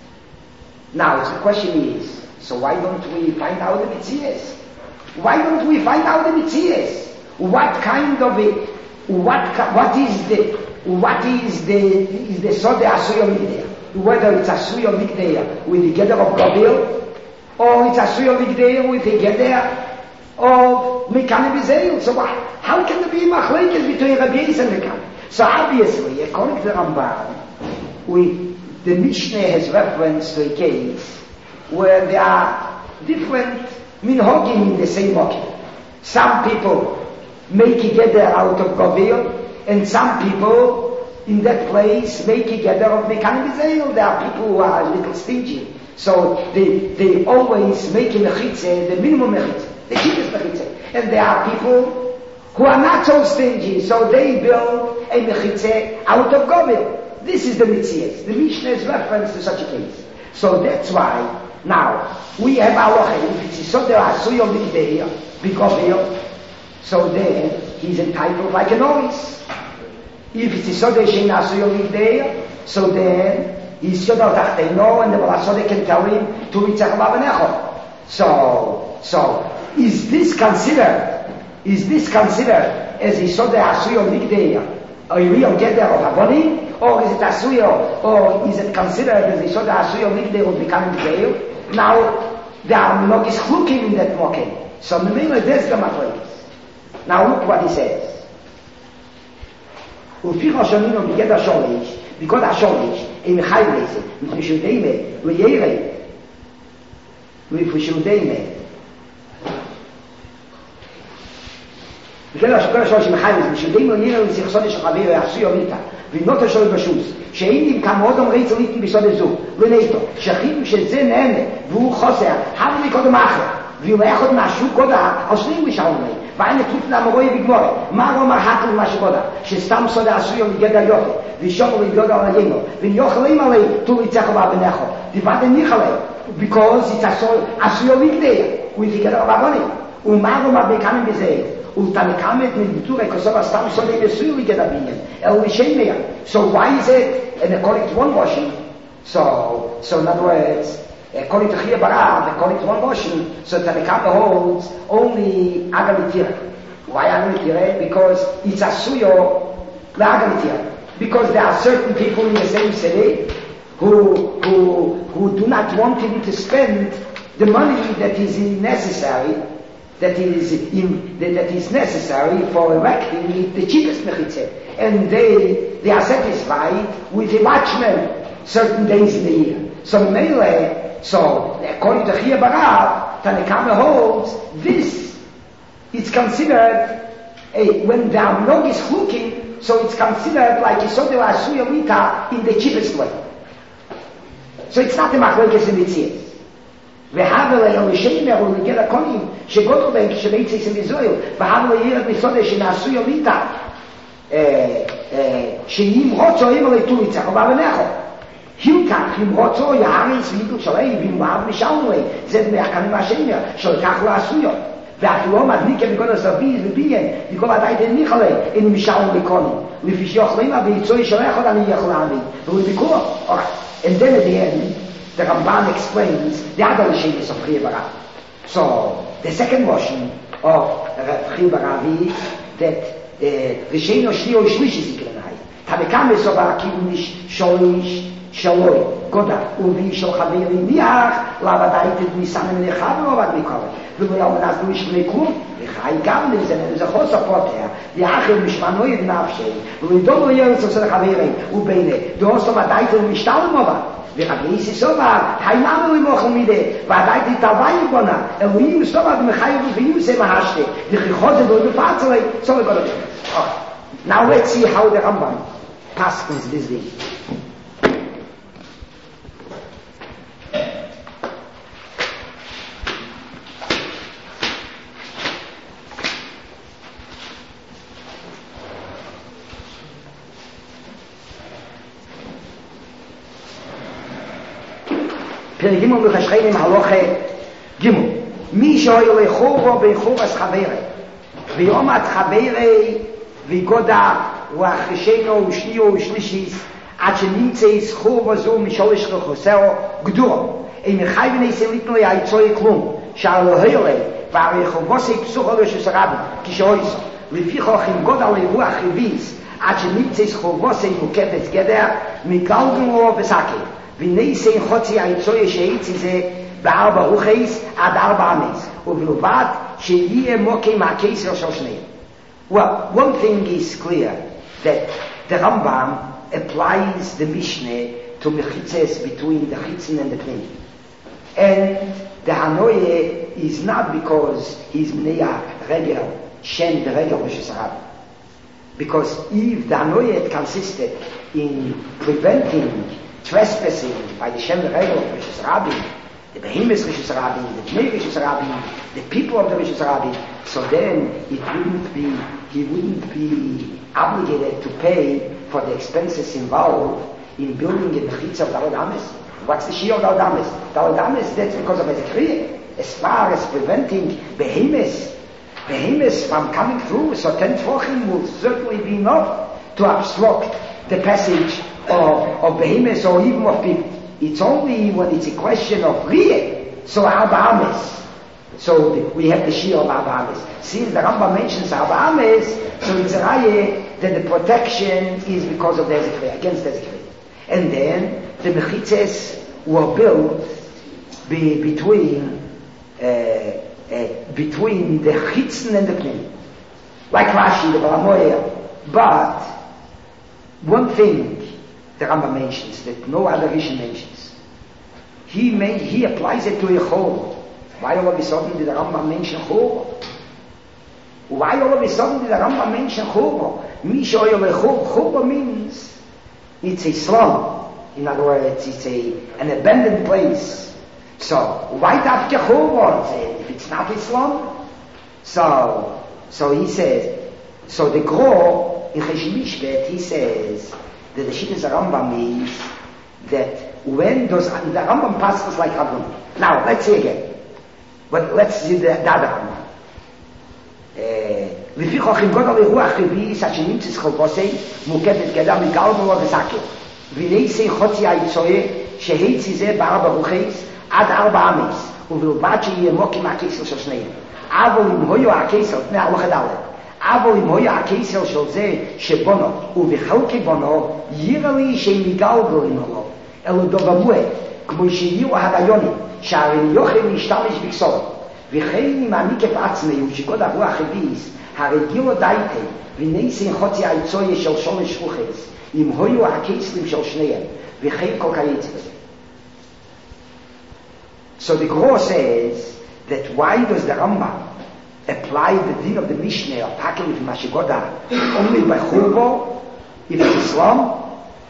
Now the question is, so why don't we find out the mitzias? Why don't we find out the mitzias? What kind of a, what what is the what is the is the sode asuyom mikdeya? Whether it's asuyom mikdeya with the geda of Govil, or it's asuyom mikdeya with the geda of mekani b'zeir. So why, how can there be machlekes between Rabbi Yesi and mekani? So obviously, according to the Ramban, we, the Mishnah has reference to a case where there are different minhagim in the same mokim. Some people make a geder out of Govil, and some people in that place make a geder of mekani b'zeir. There are people who are a little stingy, so they, they always make a mechitze, the minimum mechitze, the cheapest mechitze. And there are people who are not so stingy, so they build a mechitze out of Govil. This is the mitzias. The Mishnah is reference to such a case. So that's why, now, we have our if it's sode asuyom mikdeya, b'Govil, so then he's entitled like an oris. If it's sode shein asuyom mikdeya, so then he's shodal tachteino, and the Balasode can tell him to Yitzhak Valenecho. So, so, is this considered Is this considered as a sode asuyom mikdeya, a real geder of Avonim, or is it asuyo, or is it considered as a sode asuyom mikdeya of becoming b'zeir? Now, there are mnogis chlukim in that mokem. So, the name of this is the machlekes. Now, look what he says. Ufi choshanino b'geder sholish, because asholish, in chayv leise, mifushudeime, v'yeirei, mifushudeime, וכן השוקר שלו שמחייב, משודעים עניינו לסכסון של חבר יעשוי עמיתה, ובנות השוי בשוס, שאם כמוד אומרי צליתי בסוד זו, ונאיתו, שחיב שזה נהנה, והוא חוסר, חב מקודם אחר, והוא אחד משהו קודה, עושרים בשעומי, ואין כיף למרוי בגמורי, מה רומר חקל מה שקודה, שסתם סוד עשוי מגדר יופי, ושום לגדוד על עיינו, ונאוכלים עלי, תול יצחו בבנכו, דיבד הניח עלי, because it's עשוי מגדר, הוא יתגדר על ומה רומר בקמים בזה, Ultanikamet mit Bitur Ekosova Stam Sode Yesui get a billion. El Vishemeya. So why is it, and according to one washing, so, so in other words, According to Chiyah Barav, according to one motion, so Tanakama holds only Agamitir. Why Agamitir? Because it's Asuyo Agamitir. Because there are certain people in the same city who, who, who do not want him to spend the money that is necessary, that is, in, that, that is necessary for erecting the cheapest mechitzah. And they, they are satisfied with a watchman certain days in the year. So Mele, so according to Chiyah Barav, Tanakama holds this, it's considered, a, when the Amnog is looking, so it's considered like Yisod El Asuya Mita in the cheapest way. So it's not a machlokes in Mitzias. והבל הירושיימר הוא לגיל הקונים שגודל בהם כשבייצס עם ישראל והבל הירד מסודה שנעשו יומיתה שאם רוצו אם עלי תוליצח ובא בנחו הילקח אם רוצו יאריס וידל שלהם ואם אהב משאלנו להם זה דמי הקנים השיימר שלקח לו עשויות ואפילו מדליקה בגודל סביז וביין וכל עדיין תניח עליהם אם משאלנו לקונים לפי שיוכלים ויצוי שלח עוד אני יכול להאמין והוא ביקור and then at the end the Ramban explains the other Rishonos of Chiyah Barav. So, the second motion of Chiyah Barav is that Rishonos Shliyo Shlishi Zikrenai. Tanakama is over Kivnish Sholish Shaloi Goda Uvi Shal Chaveri Niach Lavadaitet Nisanem Nechav Rovad Mikol V'lo Yalmanaz Luish V'lekum V'chai Gavlim Zene V'ze Chosa Poter V'achel Mishmanoid Nafshei V'lo Yidol V'yeretz V'zeh Chaveri U'beine V'osto Vadaitet Mishtalem Ova וחגי סובר, הייננו למוחל מידי, ועדיין תתלווי בונה, אלוהים סובר ומחייב ויוסי מהשתי, וכיחוזה בו בפעצלי, סובר גודל. Now let's see how the Rambam passes this day. פרק ג' בחשכנים הלוכה ג' מי שאוהל לחובו בחובס חברי ויומת חברי וגודה ואחרישנו ושניו ושלישיס עד שנמצא חובו זו משולש לחוסרו גדור אם מחי וניסה ליתנו יעצוי כלום שעל להילה והרי חובוסי פסוחו לשסרבי כשאויסו לפי חוכים גודה לרוח חיביס עד שנמצא חובוסי מוקפת גדר מגלגן לו וסקי וניסי חוצי היצוי שהיצי זה בארבע רוחייס עד ארבע אמס ובלבד שיהיה מוקי מהקיסר של שניהם. Well, one thing is clear that the Rambam applies the Mishnah to mechitzes between the chitzin and the pnei. And the Hanoye is not because he's mneya regel, shen the regel v'shes rabbi. Because if the Hanoye had consisted in preventing trespassing by the Shem Regel of Rishis Rabbi, the Behemoth Rishis Rabbi, the Pnei Rishis Rabbi, the people of the Rishis Rabbi, so then it wouldn't be, he wouldn't be obligated to pay for the expenses involved in building a Mechitza of Daled Ames. What's the Shia of Daled Ames? Daled Ames, that's because of Ezekriya. As far as preventing Behemoth, Behemoth from coming through, so ten Tvochim will certainly be enough to obstruct the passage of, of behemoths or even of people. It's only when it's a question of Riyah, so Arba Ames. So the, we have the Shia of Arba Ames. Since the Rambam mentions Arba Ames, so it's a Riyah that the protection is because of the Ezekriya, against the Ezekriya. And then the Mechitzes were built be, between uh, uh, between the Chitzen and the Pnei. Like Rashi, the Balamoya. But one thing the Rambam mentions that no other Rishon mentions. He may, he applies it to a Chol. Why all of a sudden did the Rambam mention Chol? Why all of a sudden did the Rambam mention Chol? Misha Oyel Chol. Chol means it's a slum. In other words, it's a, an abandoned place. So, why Dafke Chol? If it's not a slum? So, so he says, so the Gro, in Chesed Mishpat, he says, that the Shittas Rambam means that when those, the Rambam passes like Rambam. Now, let's see again. But let's see the, the other Rambam. לפי חוכים גודל לרוח רביעי, עד שנמצא חלבוסי, מוקפת גדר מגלגל וסקר. וניסי חוצי היצויה, שהיצי זה בארבע רוחייס, עד ארבע אמס, ובלבד שיהיה מוקים הכסר של שניהם. אבל אם היו הכסר, תנא הלכה ד', אבל אם היה הכסר של זה שבונו, ובחלקי בונו, יראה לי שהם מגלגלים עליו, אלו דובמוה, כמו שיהיו הרעיונים, שהרי יוכל להשתמש בכסורת. וכן אם הניקף עצמי, ושקוד הרוח הביס, הרי גילו דייטה, ונסים חוצי העצויה של שולש שפוחס, אם היו הכסרים של שניהם, וכן כל כיוצא בזה. So the Gra says that why does the Rambam apply the din of the Mishnah of Hakelim from Mashigoda only by Churbo, if it's Islam?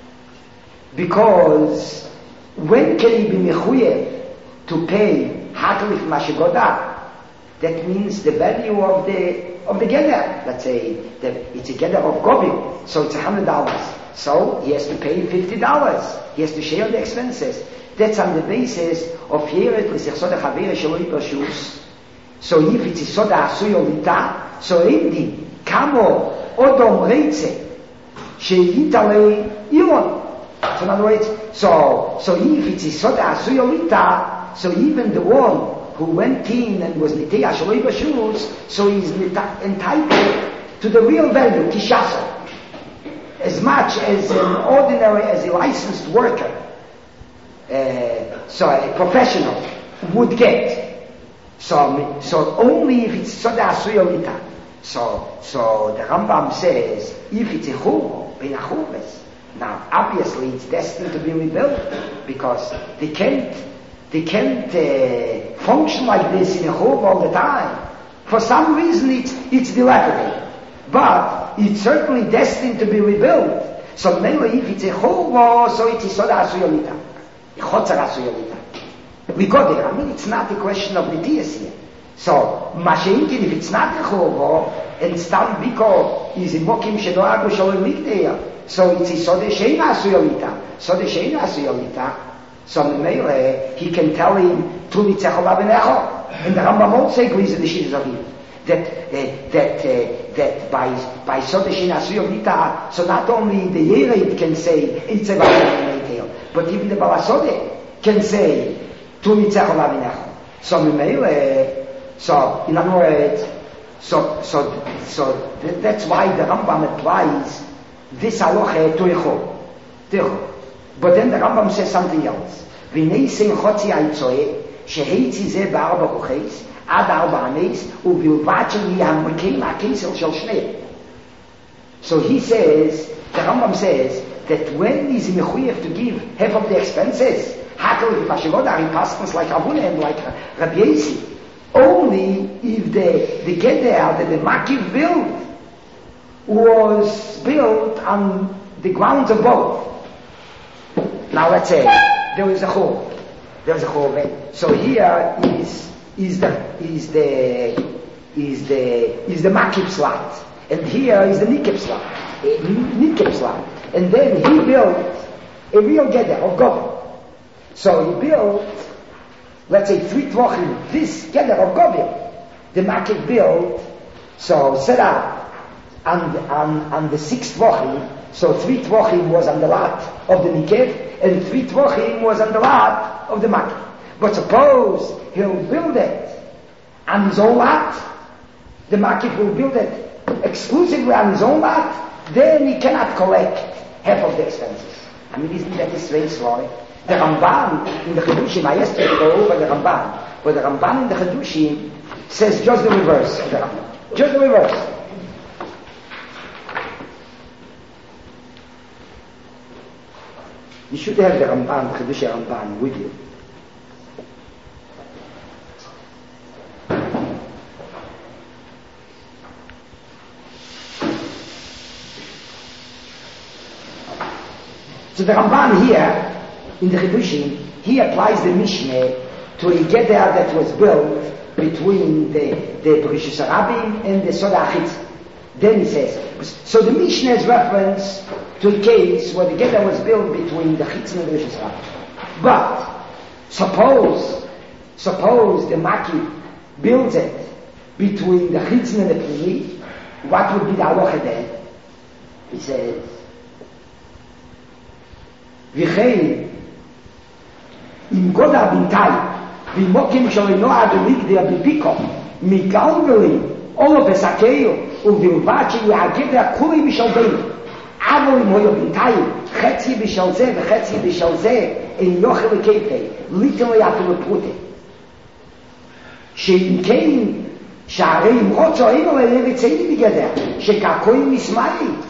Because when can he be mechuyev to pay Hakelim from Mashigoda? That means the value of the of the gather. Let's say that it's a gather of Gobim, so it's a hundred dollars. So he has to pay fifty dollars. He has to share the expenses. That's on the basis of Yeret l'sechsoda chavere sheloi b'shus. So if it's a soda asuyo lita, so indi kamo odom reitze sheyita le ilon. So in other words, so so if it's a soda asuyo lita, so even the one who went in and was nitei sheloi b'shus, so he's entitled to the real value kishasa, as much as an ordinary, as a licensed worker. Uh, so a professional would get. So, so only if it's soda asuyolita. So, so the Rambam says, if it's a churbo, ben a churbes. Now, obviously, it's destined to be rebuilt because they can't, they can't uh, function like this in a churbo all the time. For some reason, it's it's dilapidated, but it's certainly destined to be rebuilt. So, mainly, if it's a churbo, so it's a soda asuyolita. We got there. I mean, it's not a question of nitiyas here. So, Mashenkin, if it's not a churbo, and Stam Biko is a mokim shedoagu shalom mikdeya, so it's a sode sheina asuyolita. Sode sheina asuyolita. So, Meile, he can tell him, tu mitzecho lavenecho. And the Rambam also agrees in the Shittas of him. That, uh, that, uh, that by, by sode sheina asuyolita, so not only the Yered can say, it's a lavenecho, but even the Balasode can say, Tu mitzecho lavinecho. So, Mimele, so, in other words, so, so, so, th- that's why the Rambam applies this halacha to Echo. To But then the Rambam says something else. V'neisen chotzi ha'itzoe, sheheitzi ze ba'arba koches, ad arba ames, u'bilvat shel yihamakim ha'kesel shel shnei. So he says, the Rambam says, that when he's mechuyev to give half of the expenses, hakel v'mashigoda, he passes like Rabuna and like Rabbi Yesi, only if the the geder that the makiv built was built on the grounds of both. Now let's say there is a churb, there is a churb. So here is is the is the is the is the makiv slot, and here is the nikib slot, nikib slot. And then he built a real gather of Govim. So he built, let's say, three tvachim, this gather of Govim. The Makif built, so set up on the, on, on the sixth tvachim, so three tvachim was on the lot of the Nikev, and three tvachim was on the lot of the Makif. But suppose he'll build it on his own lot, the Makif will build it exclusively on his own lot, then he cannot collect half of the expenses. I mean, isn't that a strange story? The Ramban in the Chedushim, I asked you to go over the Ramban, but the Ramban in the Chedushim says just the reverse of the Ramban. Just the reverse. You should have the Ramban, the Chedushim Ramban with you. So the Ramban here, in the Chedushim, he applies the Mishnah to a gather that was built between the, the Bereshus Harabim and the Soda Achitz. Then he says, so the Mishnah is reference to a case where the gather was built between the Chitz and the Bereshus Harabim. But, suppose, suppose the Maki builds it between the Chitz and the Pnimi, what would be the halacha then? He says, V'chein, im Goda Bintai, ומוקים שלו נועד ומגדיר בביקו, מגלגלי, אולו בסקאו, ובלבד שיעגד הכולי בשל בינו. אבל אם הוא בינתיים, חצי בשל זה וחצי בשל זה, אין יוכל לקפי, ליטר אפילו פרוטה. שאם כן, שהרי אם רוצו אין לו לרצי בגדר, שככוי מסמאית.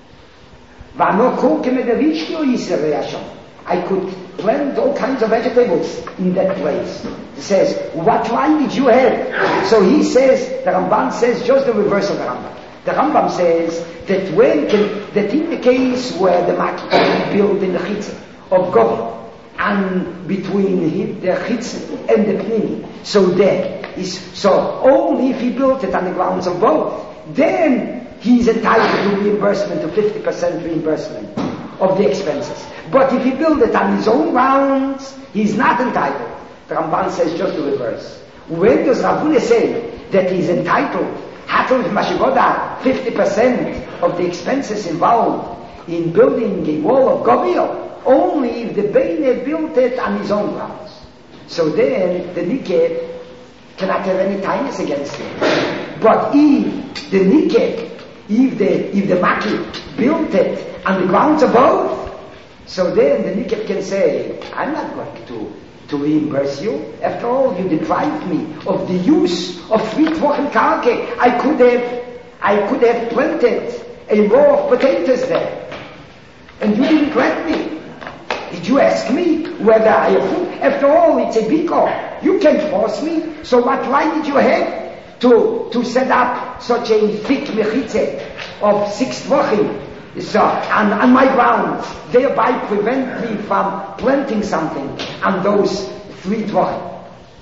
ואנו כל כמדרישקי או יסר השם. I could plant all kinds of vegetables in that place. He says, what right did you have? So he says, the Ramban says just the reverse of the Rambam. The Rambam says that when can, that in the case where the Maki built in the Chitze of Gobi, and between him, the Chitze and the Pnimi, so that is, so only if he built it on the grounds of both, then he's entitled to reimbursement, to fifty percent reimbursement of the expenses. But if he built it on his own grounds, he's not entitled. The Ramban says just the reverse. When does Ravuna say that he's entitled, Hatul Mashigoda, fifty percent of the expenses involved in building a wall of Gobiel? Only if the Beine built it on his own grounds. So then the Nikeh cannot have any tightness against him. But if the Nikeh, if the, if the Maki built it on the grounds of both, so then the Nikeh can say, I'm not going to, to reimburse you. After all, you deprived me of the use of three Tvochen Karke. I could have, I could have planted a row of potatoes there. And you didn't grant me. Did you ask me whether I approve? After all, it's a biko. You can't force me. So what right did you have to, to set up such a thick mechitze of six Tvochen? So, on, on my grounds, thereby prevent me from planting something on those three Tvochen.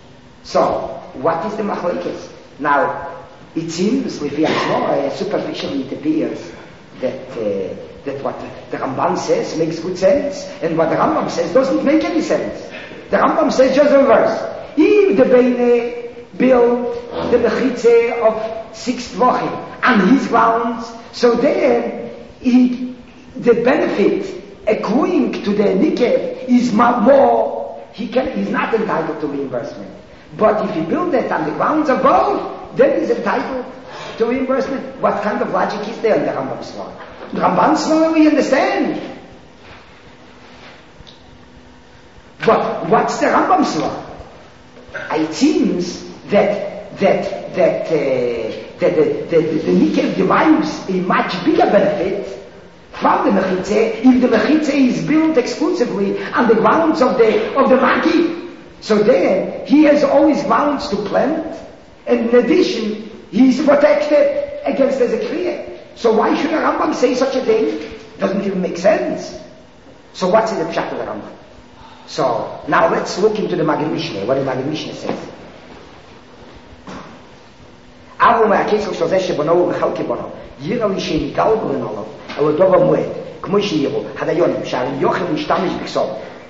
So, what is the machlekes? Now, it seems, with Yatzmor, superficially it appears that, uh, that what the Rambam says makes good sense, and what the Rambam says doesn't make any sense. The Rambam says just the reverse. If the Beine built the mechitze of six Tvochen on his grounds, so then He, the benefit accruing to the Nikeh is more, he can, he's not entitled to reimbursement. But if he built it on the grounds of both, then he's entitled to reimbursement. What kind of logic is there in the Rambam's law? The Rambam's law we understand. But what's the Rambam's law? It seems that that that uh, that the, the, the, the Nikeh derives a much bigger benefit from the Mechitze if the Mechitze is built exclusively on the grounds of the of the Maki. So then he has always grounds to plant, and in addition he's protected against the Zekriya. So why should a Rambam say such a thing? Doesn't even make sense. So what's in the Pshat of the Rambam? So now let's look into the Magen Mishneh, what the Magen Mishneh says. אבל מהכסר של זה שבונו ובחלקי בונו יראה לי שניגלגו לנולו על הדוב המועד כמו שיראו הדיונים שהרי יוכל להשתמש בכסור.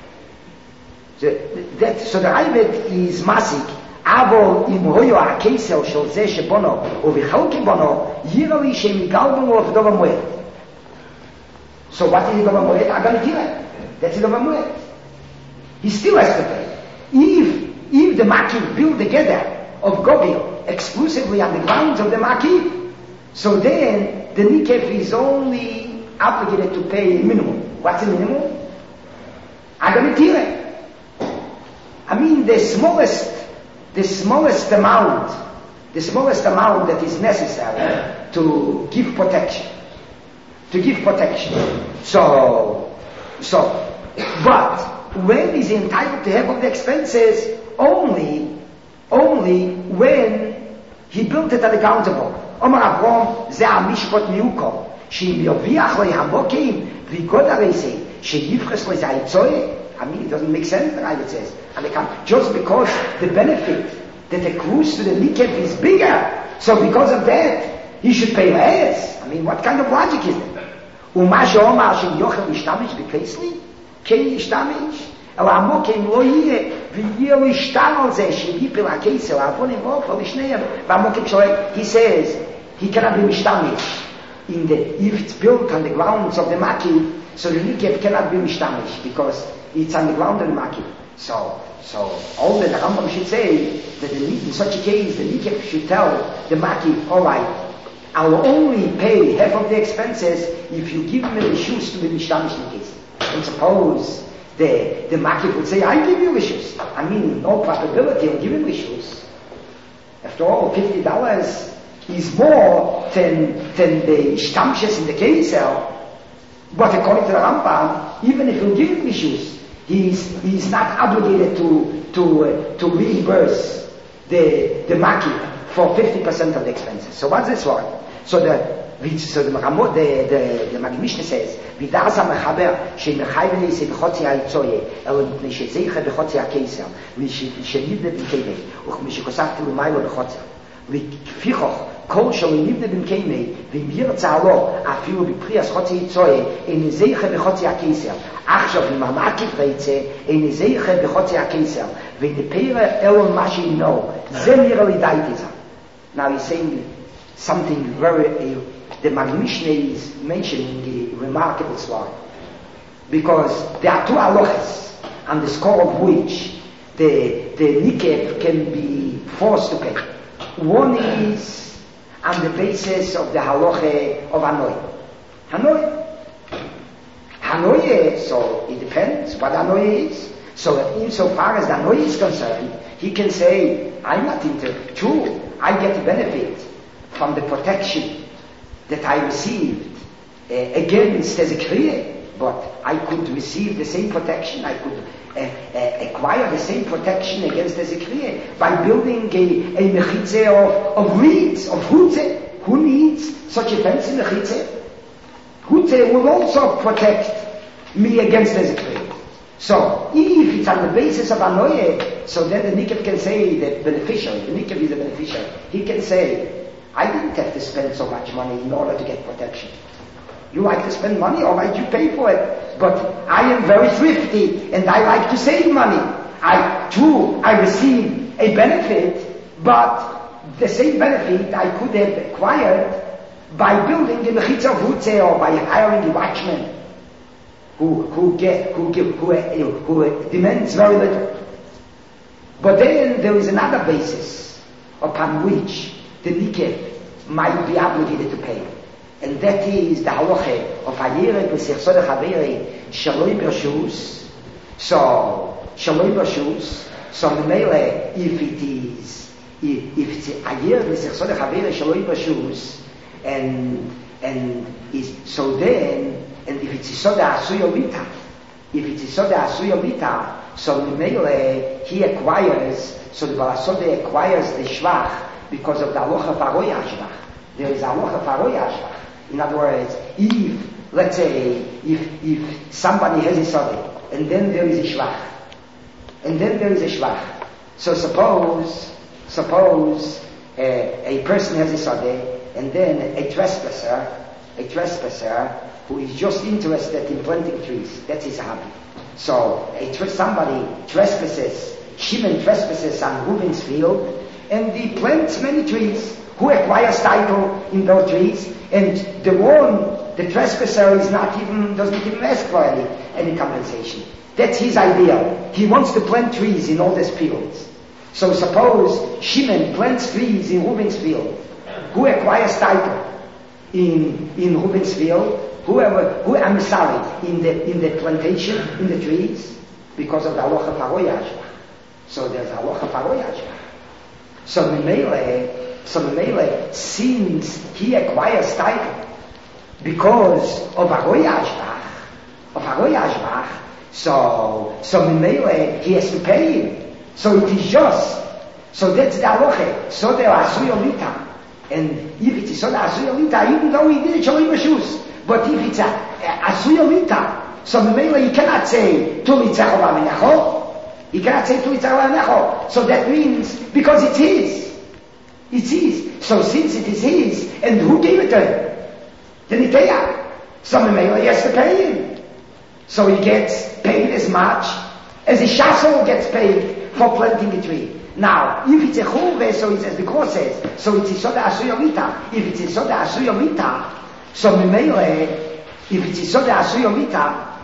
So the Ravid is masik, אבל אם הויו הכסר של זה שבונו ובחלקי בונו יראה לי שניגלגו על הדוב המועד. So what is the דוב המועד? הגנתירה. That's the דוב המועד. He still has to pay. If, if the Maki build together of Gobil exclusively on the grounds of the Maki, so then the Nikef is only obligated to pay a minimum. What's the minimum? Agamitire. I mean the smallest, the smallest amount, the smallest amount that is necessary to give protection. To give protection. So, so, but when is he entitled to have all the expenses? Only only when he built it on the grounds of all. Omar Avrom, זה המשפט מיוקו, שאם ירוויח לו המוקים, ויגוד הרי זה, שיבחס לו זה היצואה. I mean, it doesn't make sense, the Ravid says. And they come, just because the benefit that accrues to the Nikef is bigger, so because of that, he should pay less. I mean, what kind of logic is that? ומה שאומר שיוכל להשתמש בכסלי? כן להשתמש? אלא המוקים לא יהיה, ויהיה לו ישתן על זה, שיגיפל הכסל, העוונים ואופל לשניהם, והמוקים שלו, he says, he cannot be משתמש. In the, if it's built on the grounds of the Maki, so the Nikef cannot be משתמש, because it's on the ground of the Maki. So, so, all that the Rambam should say, that the, in such a case, the Nikef should tell the Maki, alright, I'll only pay half of the expenses if you give me the shoes to the Mishtamish case. And suppose the, the Maki would say, I give you the shoes. I mean, no probability of giving the shoes. After all, fifty dollars is more than, than the Ishtamshes in the Keisel. But according to the Rambam, even if you give him the shoes, he's, he's not obligated to, to, uh, to reimburse the, the Maki for fifty percent of the expenses. So what's this one? So the, so the, the, the, the Magid says, Vidas HaMechaber, she'mechayven yisei b'chotzi ha'itzoye, elo mipnei she'zeicha b'chotzi ha'keisel, she'nibne b'mkeimei, וכמשכוספתי למיילו בחוצר. ולפיכוך, כל שלא נבנה במקיימי, ואם ירצה לו, אפילו בפריאס חוצי יצויה, אין זייכה בחוצי הקיסר. עכשיו, אם המקיף רצה, אין זייכה בחוצי הקיסר, ונפרע אלון מה שאינו, זה נראה לי די תזה. Now he's saying something very, uh, the Magid is mentioning a remarkable slide. Because there are two halachas, on the score of which the, the nikef can be forced to pay. One is on the basis of the halacha of Hanoi. Hanoi. Hanoi, so it depends what Hanoi is. So insofar as the Hanoi is concerned, he can say, I'm not into true. I get benefit from the protection that I received uh, against as a kriya, but I could receive the same protection, I could uh, uh, acquire the same protection against as a kriya by building a, a mechitze of, of reeds, of hutze. Who needs such a fancy mechitze? Hutze will also protect me against as a kriya. So, if it's on the basis of Anoye, so then the Nikef can say that beneficiary, the Nikef is a beneficiary, he can say, I didn't have to spend so much money in order to get protection. You like to spend money, all right, you pay for it. But I am very thrifty, and I like to save money. I, too, I receive a benefit, but the same benefit I could have acquired by building a mechitza of hutze or by hiring a watchman. Who who get who give who who, who demands very little. But then there is another basis upon which the nikef might be obligated to pay, and that is the halacha of hayere b'sechsod chaveri shaloi b'shus. So shaloi b'shus. So memele, if it is if, if it's hayere b'sechsod chaveri shaloi b'shus, and and is so then. And if it's Isoda Asuyo Mita, if it's Isoda Asuyo Mita, so Mimele, he acquires, so the Balasode acquires the Shvach because of the Aloha Faroya Shvach. There is Aloha Faroya Shvach. In other words, if, let's say, if if somebody has Isoda, and then there is a Shvach, and then there is a Shvach. So suppose, suppose uh, a person has Isoda, and then a trespasser, a trespasser, who is just interested in planting trees. That's his hobby. So a tr- somebody trespasses, Shimon trespasses on Reuben's field, and he plants many trees. Who acquires title in those trees? And the one, the trespasser, is not even doesn't even ask for any any compensation. That's his idea. He wants to plant trees in all these fields. So suppose Shimon plants trees in Reuben's field. Who acquires title in in Reuben's field? Whoever, who, I'm sorry, in the in the plantation, in the trees, because of the halacha faroya. So there's halacha faroya. So Mimele, so Mimele, since he acquires title because of faroya, of faroya, so so Mimele, he has to pay him. So it is just. So that's the halacha. So there are asuyomita, and if it is so the asuyomita, even though he did it show him shoes. But if it's a asuya mita, so Mimele you cannot say tu mitzach v'amenacho. You cannot say tu mitzach v'amenacho. So that means because it's his, it's his. So since it is his, and who gave it to him? The Niteya. So Mimele has to pay him. So he gets paid as much as a shasol gets paid for planting a tree. Now, if it's a churve, so it's as the course says, so it's a soda asuya mita. If it's a soda asuya mita. So Mimele, if it is so the Asuya Mita,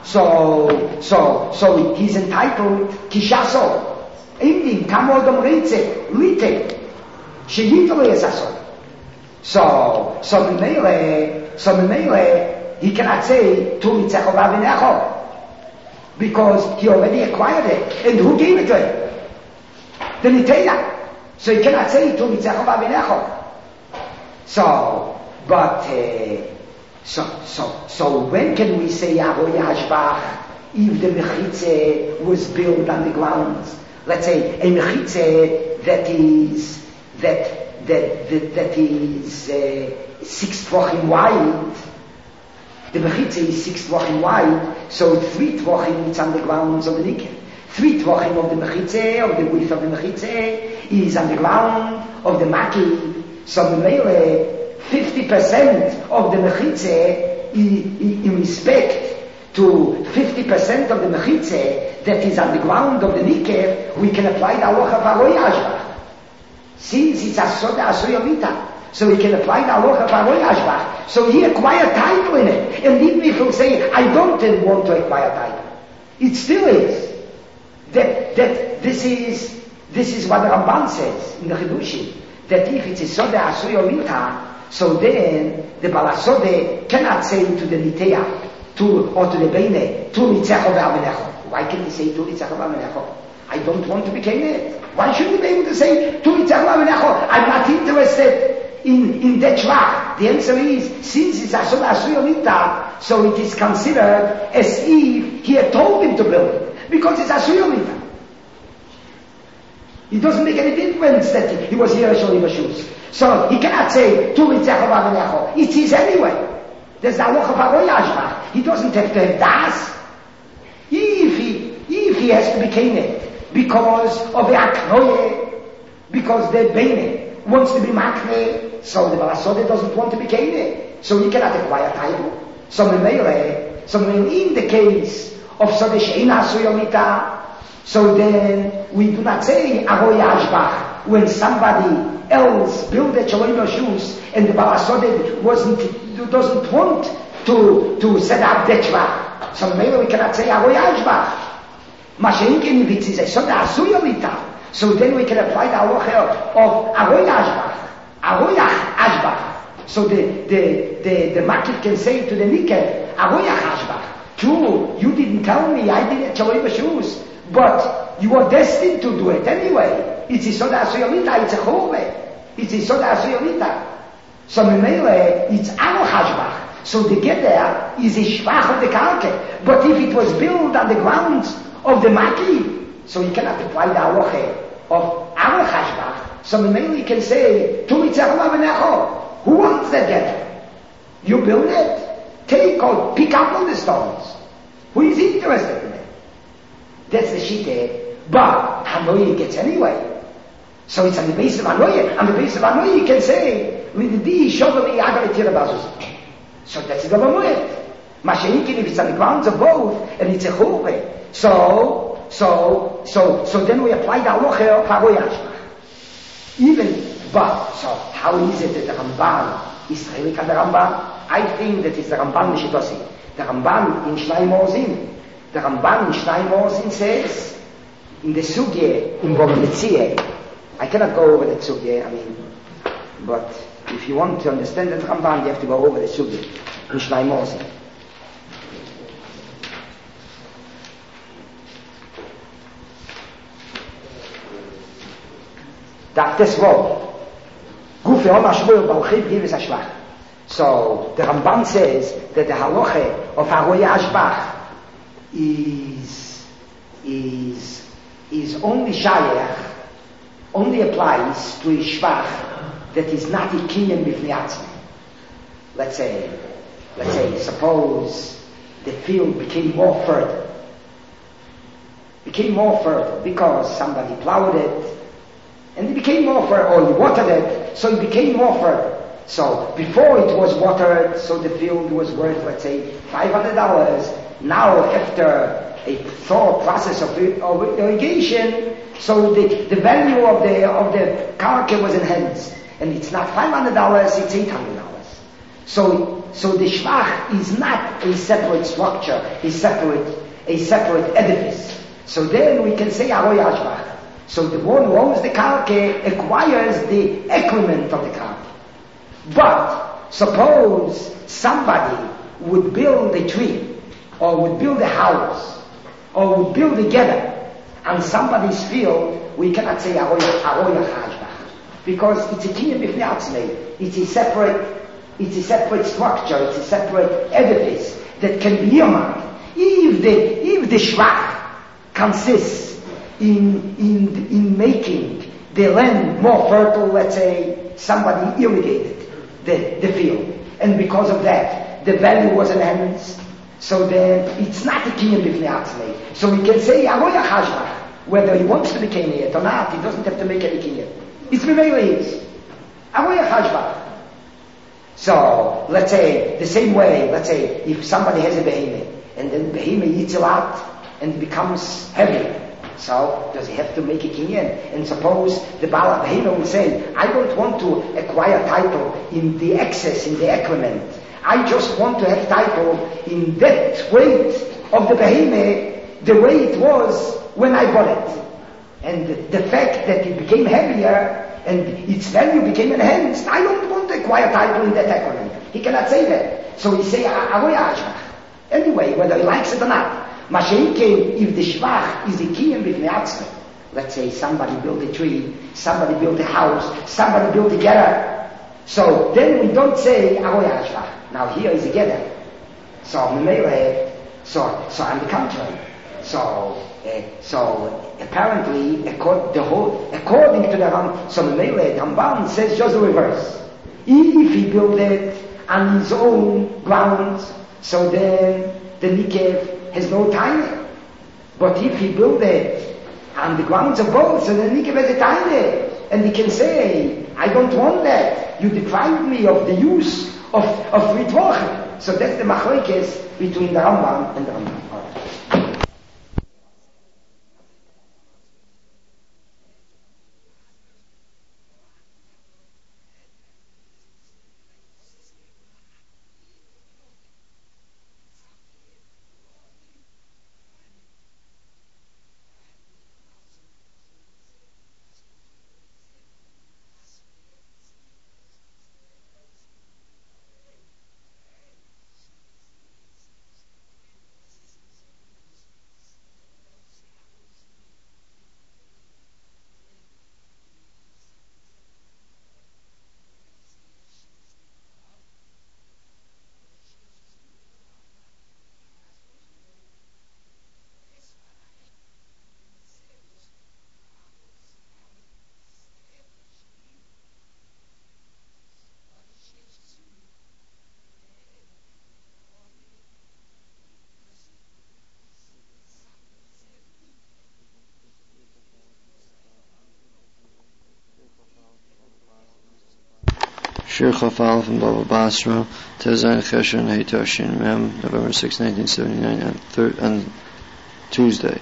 So, so, so he's entitled kishaso. Indim kamodom reitze, lite, sheyitolo yesaso. So, so Mimele, so Mimele, he cannot say, tu mitzecho vavinecho, because he already acquired it. And who gave it to him? The Niteya. So he cannot say, tu mitzecho vavinecho. So, but, uh, so, so, so when can we say Avoy Hashbach if the Mechitze was built on the ground? Let's say a Mechitze that is, that, that, that, that is uh, six tvachim wide. The Mechitze is six tvachim wide, so three tvachim is on the grounds of the Nikel. Three tvachim of the Mechitze, of the width of the Mechitze, is on the ground of the Maki. So the Mele, fifty percent of the Mechitze, in respect to fifty percent of the Mechitze that is on the ground of the Nikel, we can apply the halacha of Avoy Hashbach. Since it's a soda asuyamita, so we can apply the halacha of Avoy Hashbach. So he acquired title in it. And even if you say, I don't want to acquire title, it still is. That, that this is, this is what the Ramban says in the Chidushim, that if it's a soda asuyamita, so then the Balasode cannot say to the Niteya, to, or to the Beine, tu mitzecho ve'avinecho. Why can he say tu mitzecho ve'avinecho? I don't want to be Kenet. Why should he be able to say tu mitzecho ve'avinecho? I'm not interested in, in that shvach. The answer is, since it's asod asuyomita, so it is considered as if he had told him to build it, because it's asuyomita. It doesn't make any difference that he was here as Sholim Shoes. So he cannot say tu mitzecho ve'avinecho. It's his anyway. There's the halacha of Avoy Hashbach. He doesn't have to have das. If he, if he has to be Kenet, because of the Aknoye, because the Beine wants to be Makne, so the Balasode doesn't want to be Kenet. So he cannot acquire title. So Memele, so in the case of Sodesh Eina Suyomita, so then we do not say Avoy Hashbach when somebody else built a Sholim shoes and the Balasode wasn't, doesn't want to, to set up that shvach. So maybe we cannot say Avoy Hashbach. Mashenkin, if it is a soda asuyomita, so then we can apply the halacha of Avoy Hashbach. Avoy Hashbach. So the, the, the, the Makif can say to the Nikel, Avoy Hashbach. True, you didn't tell me, I didn't Sholim shoes, but you are destined to do it anyway. It's a soda asuyomita, it's a chove. It's a soda asuyomita. So Memele, it's Avoy Hashbach. So the get there is a shvach of the karke. But if it was built on the grounds of the Maki, so you cannot apply the halacha of Avoy Hashbach. So Memele can say, Tu mitzecho vavinecho. Who wants that get? You build it. Take out, pick up all the stones. Who is interested in it? That's the shite. But Hanoye gets anyway. So it's on the base of Hanoye. On the base of Hanoye you can say, Liddi shoveli agar tirabazus. So that's the Bamuet. Mashenikin, if it's on the grounds of both, and it's a churve. So, so, so, so then we apply the halacha of Avoy Hashbach. Even, but, so how is it that the Ramban is really the Ramban? I think that it's the Ramban Mishitosi. The Ramban in Shnai Morzin. The Ramban in Shnai Morzin says, in the Sugye, in Bomitzie, I cannot go over the Sugye, I mean, but if you want to understand the Ramban, you have to go over the Sugye in Shnai Morzin. That this word, Gufi Oma Shmuel Balchib Givis Hashbach. So the Ramban says that the halacha of Avoy Hashbach is is is only shayach, only applies to a shvach that is not a kinyan b'fnei atzmei. Let's say, let's say, suppose the field became more fertile, became more fertile because somebody plowed it, and it became more fertile, or he watered it, so it became more fertile. So before it was watered, so the field was worth, let's say, five hundred dollars. Now, after a thorough process of, of irrigation, so the, the value of the of the karka was enhanced, and it's not five hundred dollars; it's eight hundred dollars. So, so the shvach is not a separate structure, a separate, a separate edifice. So then we can say aroy hashvach. So the one who owns the karke acquires the equipment of the karke. But suppose somebody would build a tree, or would build a house, or would build together on somebody's field, we cannot say aroy hashvach, because it's a kiyum b'fnei atzmei. It's a separate, it's a separate structure. It's a separate edifice that can be earmarked. If the if the shvach consists in in in making the land more fertile, let's say somebody irrigated the the field, and because of that the value was enhanced. So then it's not a kiyum b'fnei atzmei. So we can say aroy hashvach. Whether he wants to be keniyat or not, he doesn't have to make any kiyum. It's b'meila his. Aroy hashvach. So let's say the same way. Let's say if somebody has a behemoth and then the behemoth eats a lot and becomes heavy. So does he have to make a kinyan? And suppose the Baal of behemoth will say, I don't want to acquire title in the excess, in the equipment. I just want to have title in that weight of the behemoth, the way it was when I bought it. And the fact that it became heavier and its value became enhanced, I don't want to acquire title in that equipment. He cannot say that. So he say, aroy hashvach. Anyway, whether he likes it or not. Mashenke, if the shvach is a kiyum b'fnei atzmei, let's say somebody built a tree, somebody built a house, somebody built a gedder. So then we don't say aroy hashvach. Now here is a gedder. So memele, so so on the contrary. So uh, so apparently, accord, the whole, according to the Ram, so memele, Ramban says just the reverse. If he built it on his own grounds, so then the nikev has no time. But if he built it on the grounds of both, so the nikev has a time. And he can say, I don't want that. You deprived me of the use of, of ritvochim. So that's the machlokes between the Rambam and the Rambam. Shir Chafal from Baba Basra, Tezayin Cheshen Heitashin Mem, November sixth, nineteen seventy-nine, on, thir- on Tuesday.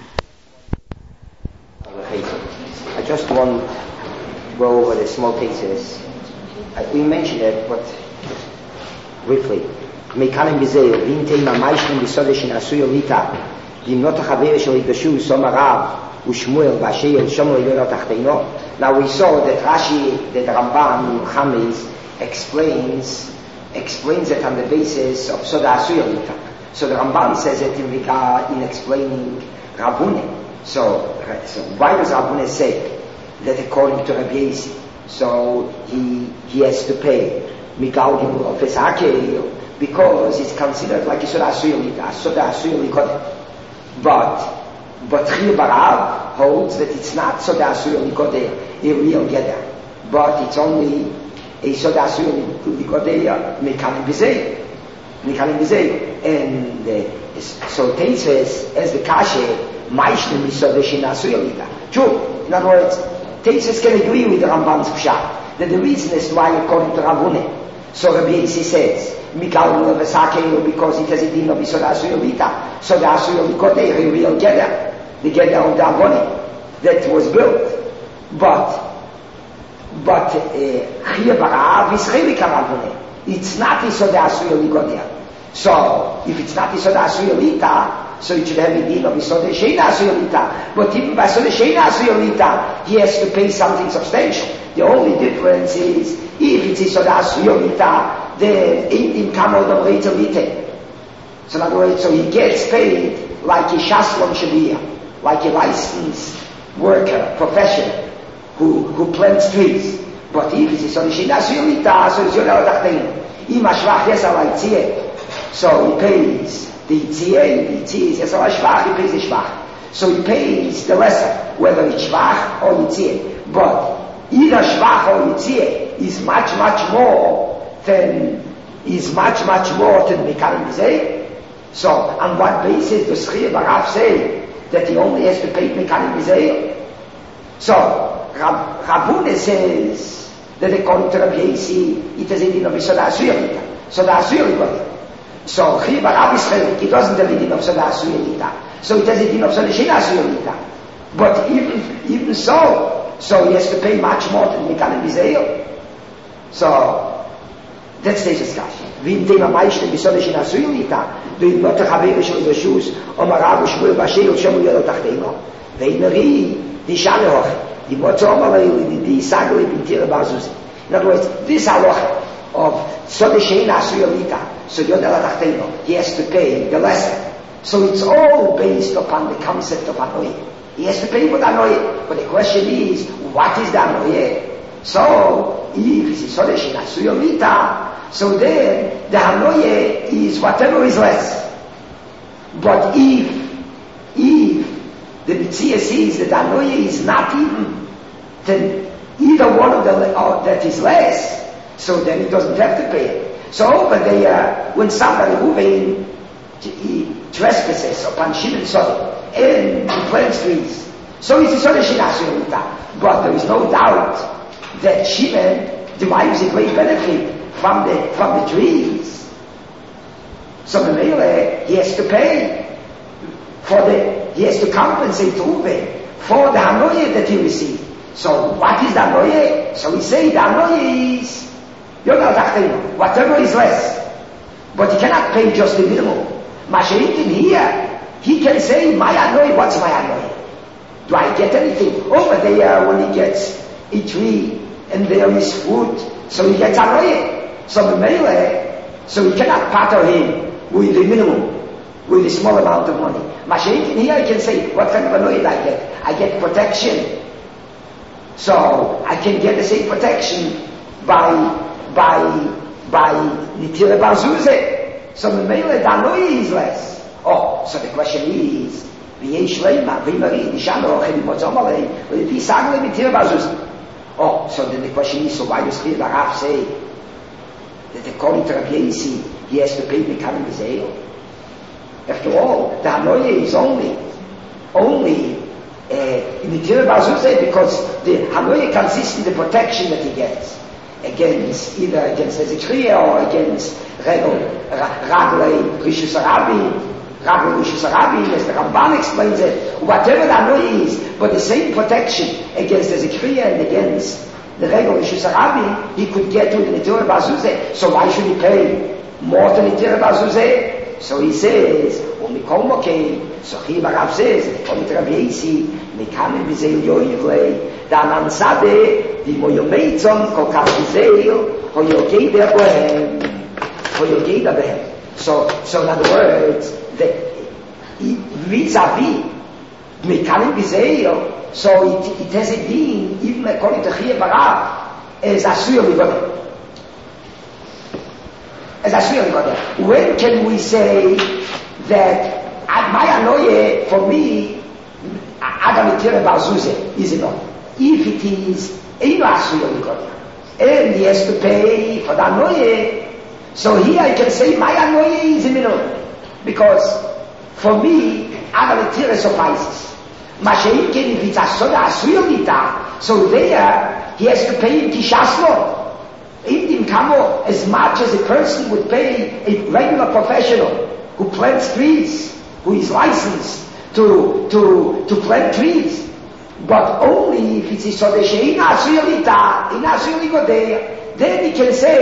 I just want to go over the small cases. Uh, we mentioned it, but briefly. Meikanim Bizeir, Vintei Mamaishnim Bisodesh in Asuyo Lita, Dimnot HaChaver Shel Yikdashu, Soma Rav, Ushmuel, Vasheir, Shomer Yonot Achteino. Now we saw that Rashi, that Ramban, Chamis, explains explains it on the basis of Soda Asuya Lita. So the Ramban says it in regard in explaining Rabune. So, so why does Rabune say that according to Rabbi Yossi, so he he has to pay Migal of his Akel because it's considered like a Soda Asuya Lita, Soda Asuya Lita. But but Chir Barav holds that it's not Soda Asuya Lita, a real Geder, but it's only a Soda Asuya Likodeya Mekanim Bizei. Mekanim Bizei. And uh, so Tate says, as the Kashe, Maishnim Soda Shin Asuya Lita. True. In other words, Tate says can agree with the Ramban's Pshat, that the reason is why according to Ravune. So Rabbi Yossi says, Mikal Levasake, because it has a din of Soda Asuya Lita. Soda Asuya Likodeya, a real Geder. The Geder of the Avone that was built. But But Chiyah Barav is Chelik HaRabune. it's not Yisod Asuyah Ligodia. So, if it's not Yisod Asuyah Lita, so it should have a deal of Yisod Sheina Asuyah Lita. But even by Yisod Sheina Asuyah Lita, he has to pay something substantial. The only difference is, if it's Yisod Asuyah Lita, then in Kamod of Reiter Lite. So in other words, so he gets paid like a Shaslon Shabiyah, like a licensed worker, professional, who, who plants trees. But if it's Yisod Sheina Asuyah Lita, so it's Yonel Tachtein. Im HaShvach Yes Al HaYitziah. So he pays the Yitziyah, the Yitziyah is Yes Al HaShvach, he pays the Shvach. So he pays the lesser, whether it's Shvach or Yitziyah. But either Shvach or Yitziyah is much, much more than, is much, much more than Mekanim B'zeh. So, on what basis does Chiyah Barav say that he only has to pay Mekanim B'zeh? So, Rav, Ravuna says that according to Rabbi Yossi, it is a din of Yisod Asuyah Lita. So the Asuyah Lita. So Chiyah Barav is chelik, he doesn't have a din of Yisod Asuyah Lita. So it has a din of Yisod Sheina Asuyah Lita. But even, even so, so he has to pay much more than Mekanim B'zeh. So, that's the discussion. V'im tema ma'ishtem Yisod Sheina Asuyah Lita, v'im not t'chaveir shel b'shus, omar Rav Shmuel b'asher shemu yelo tachteino. V'imeri, di shane hoche. Die Motze Omalei, die Sagli, die Tire Barzuzi. In other words, this halacha of Sode Sheina Asuyah Lita, so Yodel Atachteno, he has to pay the lesser. So it's all based upon the concept of Anoye. He has to pay for the Anoye. But the question is, what is the Anoye? So, if it's Sode Sheina Asuyah Lita, so then the Anoye is whatever is less. But if, if the Mitzvah says that Anoye is not even, then either one of them uh, that is less, so then he doesn't have to pay it. So over there, when somebody who he trespasses upon Shimon Sodom and he plants trees, so it's a Sode Sheina Asuyah Lita. But there is no doubt that Shimon derives a great benefit from the from the trees. So the Mele, he has to pay for the, he has to compensate to Uve for the Hanoye that he received. So what is the Hanoye? So we say the Hanoye is Yodel Tachteino, whatever is less. But he cannot pay just the minimum. Masha'inkin here, he can say, my Hanoye, what's my Hanoye? Do I get anything? Over there, when he gets a tree and there is fruit, so he gets Hanoye. So the Mele, so he cannot patter him with the minimum, with a small amount of money. Masha'inkin here, I can say, what kind of Hanoye I get? I get protection. So I can get the same protection by by by Nitire Barzuze. So the Mele the Hanoye is less. Oh, so the question is, V'yesh leima, v'imari, nisham rochim, motzomale, v'yipi sagle Nitire Barzuze. Oh, so then the question is, so why does Chiyah Barav say that according to Rabbi Yossi, he has to pay Mekanim B'zeh? After all, the Hanoye is only, only uh, in the Nitire Barzuze because the Hanoye consists in the protection that he gets against, either against Ezekriya or against Regel, Ragle, Rishus Arabi, Ragle, Rishus Arabi, as the Ramban explains it, whatever the Hanoye is, but the same protection against Ezekriya and against the Regel, Rishus Arabi, he could get to the Nitire Barzuze. So why should he pay more than Nitire Barzuze? So he says, Umikol Mokei, so Chiyah Barav says, according to Rabbi Yossi, Mekanim B'zeh Yoyivlei, Danan Sade, Di Moyomeitzon, Kokar B'zeh, Hoyogeda Behem, Hoyogeda Behem. So, so in other words, the, vis-a-vis, Mekanim B'zeh, so it, it has a din, even according to Chiyah Barav, as Asuyah Ligodah. As Asuyah Ligodah. When can we say that my Hanoye, for me, Adam Nitire Barzuze is enough? If it is Eino Asuyah Ligodah, and he has to pay for the Hanoye, so here I can say my Hanoye is a minimum, because for me, Adam Nitire suffices. Masha'inkin, if it's Asuyah Lita, so there he has to pay in Kishaslo. In Kamo, as much as a person would pay a regular professional who plants trees, who is licensed to to to plant trees, but only if it's a Sode Sheina Asuyah Lita, in Asuyah Ligodah, then he can say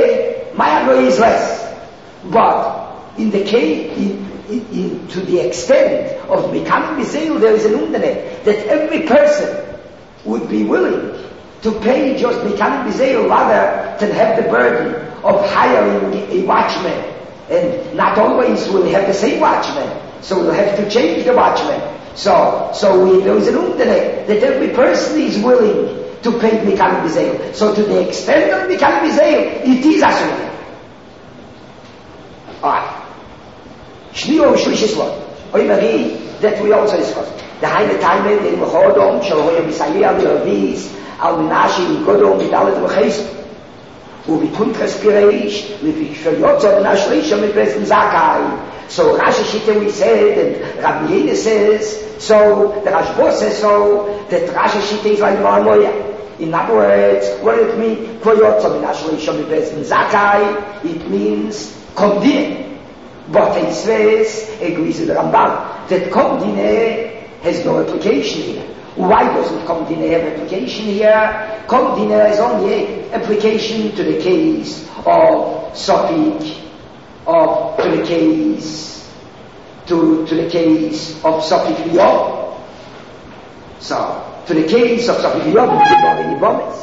my agree is less. But in the case, in, in, in, to the extent of becoming Bizeil, there is an undernet that every person would be willing to pay just becoming Bizeil rather than have the burden of hiring a watchman, and not always will have the same watchman, so we'll have to change the watchman. So, so we, there is an undernet that every person is willing to pay Mikal Bizeil. So to the extent of Mikal Bizeil, it is Asur. Alright. Shniyo Shlish Islot. Oimari, that we also discussed. The Heine Taime, the Mochodom, Shalohoya Bisayah, Milavis, Al Minashi, Godom, Vidalet Vachis, Ubitun Transpiration, with Shaliotza, Nashlisha, with President Zakai. So Rashi Shite we said, and Rabbi Yene says, so the Rashbo says so, that Rashi Shite is like Moamoya. In other words, what does it mean? Koyotza Minashalisha Mibezin Zakai, it means Komdine. But he says, agrees with the Ramban, that Komdine has no application here. Why doesn't Komdine have application here? Komdine has only application to the case of Sopik, of to the case to to the case of Sopik Liyom. So to the case of Sopik Liyom, we don't have any promise.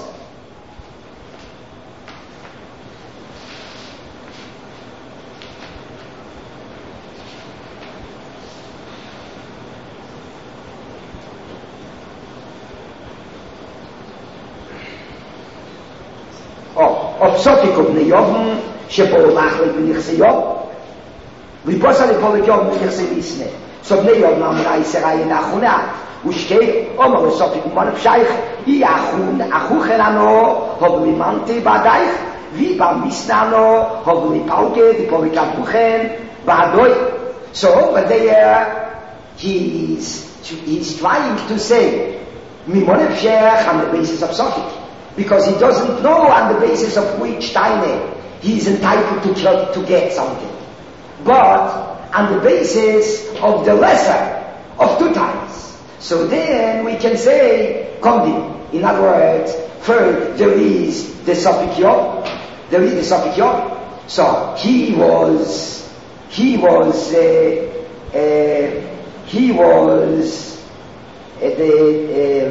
Oh, of Sopik of Liyom. שבו מחלק בנכסי יום ויפוסה לפולק יום בנכסי ליסנה סובני יום נאמרה ישרה ינחונה ושקי אומר לסופי כמון פשייך אי אחון אחוכן לנו הובלי מנטי בעדייך ויבה מיסננו הובלי פאוגה דיפולק אחוכן בעדוי. So over there he's, he's trying to say mimon pshech on the basis of Sopik, because he doesn't know on the basis of which time he is entitled to, to get something, but on the basis of the lesser of two times. So then we can say Komdin. In other words, first there is the Sopik Yom, there is the Sopik Yom. So he was, he was, uh, uh, he was uh, the. Uh,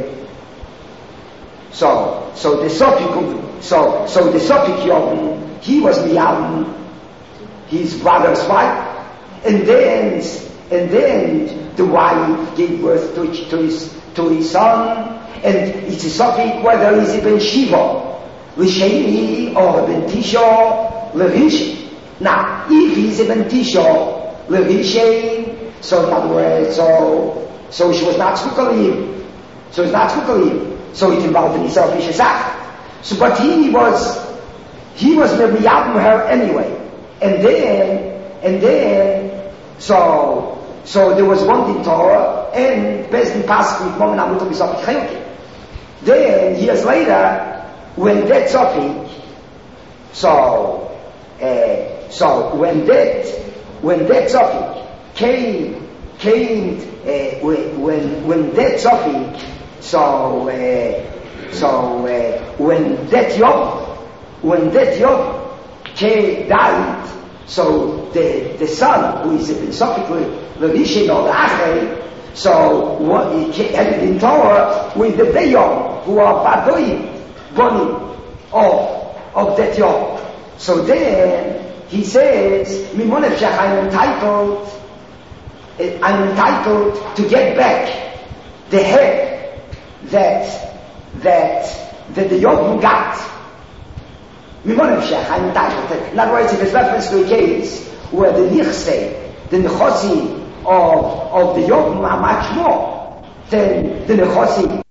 so so the Sopik so so the Sopik Yom. He was Miyam, his brother's wife, and then, and then the wife gave birth to, to his to his son, and it's a topic whether he's a ben Shiva, L'Sheni, or a ben Tisho, L'Rish. Now, if he's a ben Tisho, L'Rishain, so in other words, so so she was not Chukalim, so it's not Chukalim, so it involved in himself Ishazak. So, but he was. He was Mebiyabim her anyway. And then, and then, so, so there was one in Torah, and Bezdin passed with Momen Amuto B'Sopik Chelke. Then, years later, when that Sopik, so, uh, so, when that, when that Sopik came, came, uh, when, when that Sopik, so, uh, so, uh, when that Yom, when that Yom died, so the, the son, who is in Sopik, the Rishin or the Achrei, so what, he had it in Torah with the Beyom, who are Badoim, Bonim, of, of that Yom. So then, he says, Mimonefshach, I'm entitled, I'm entitled to get back the head that, that, that the Yom got. I'm entitled. In other words, if it's reference to a case where the Nichse, the Nechosi of, of the Yom are much more than the Nechosi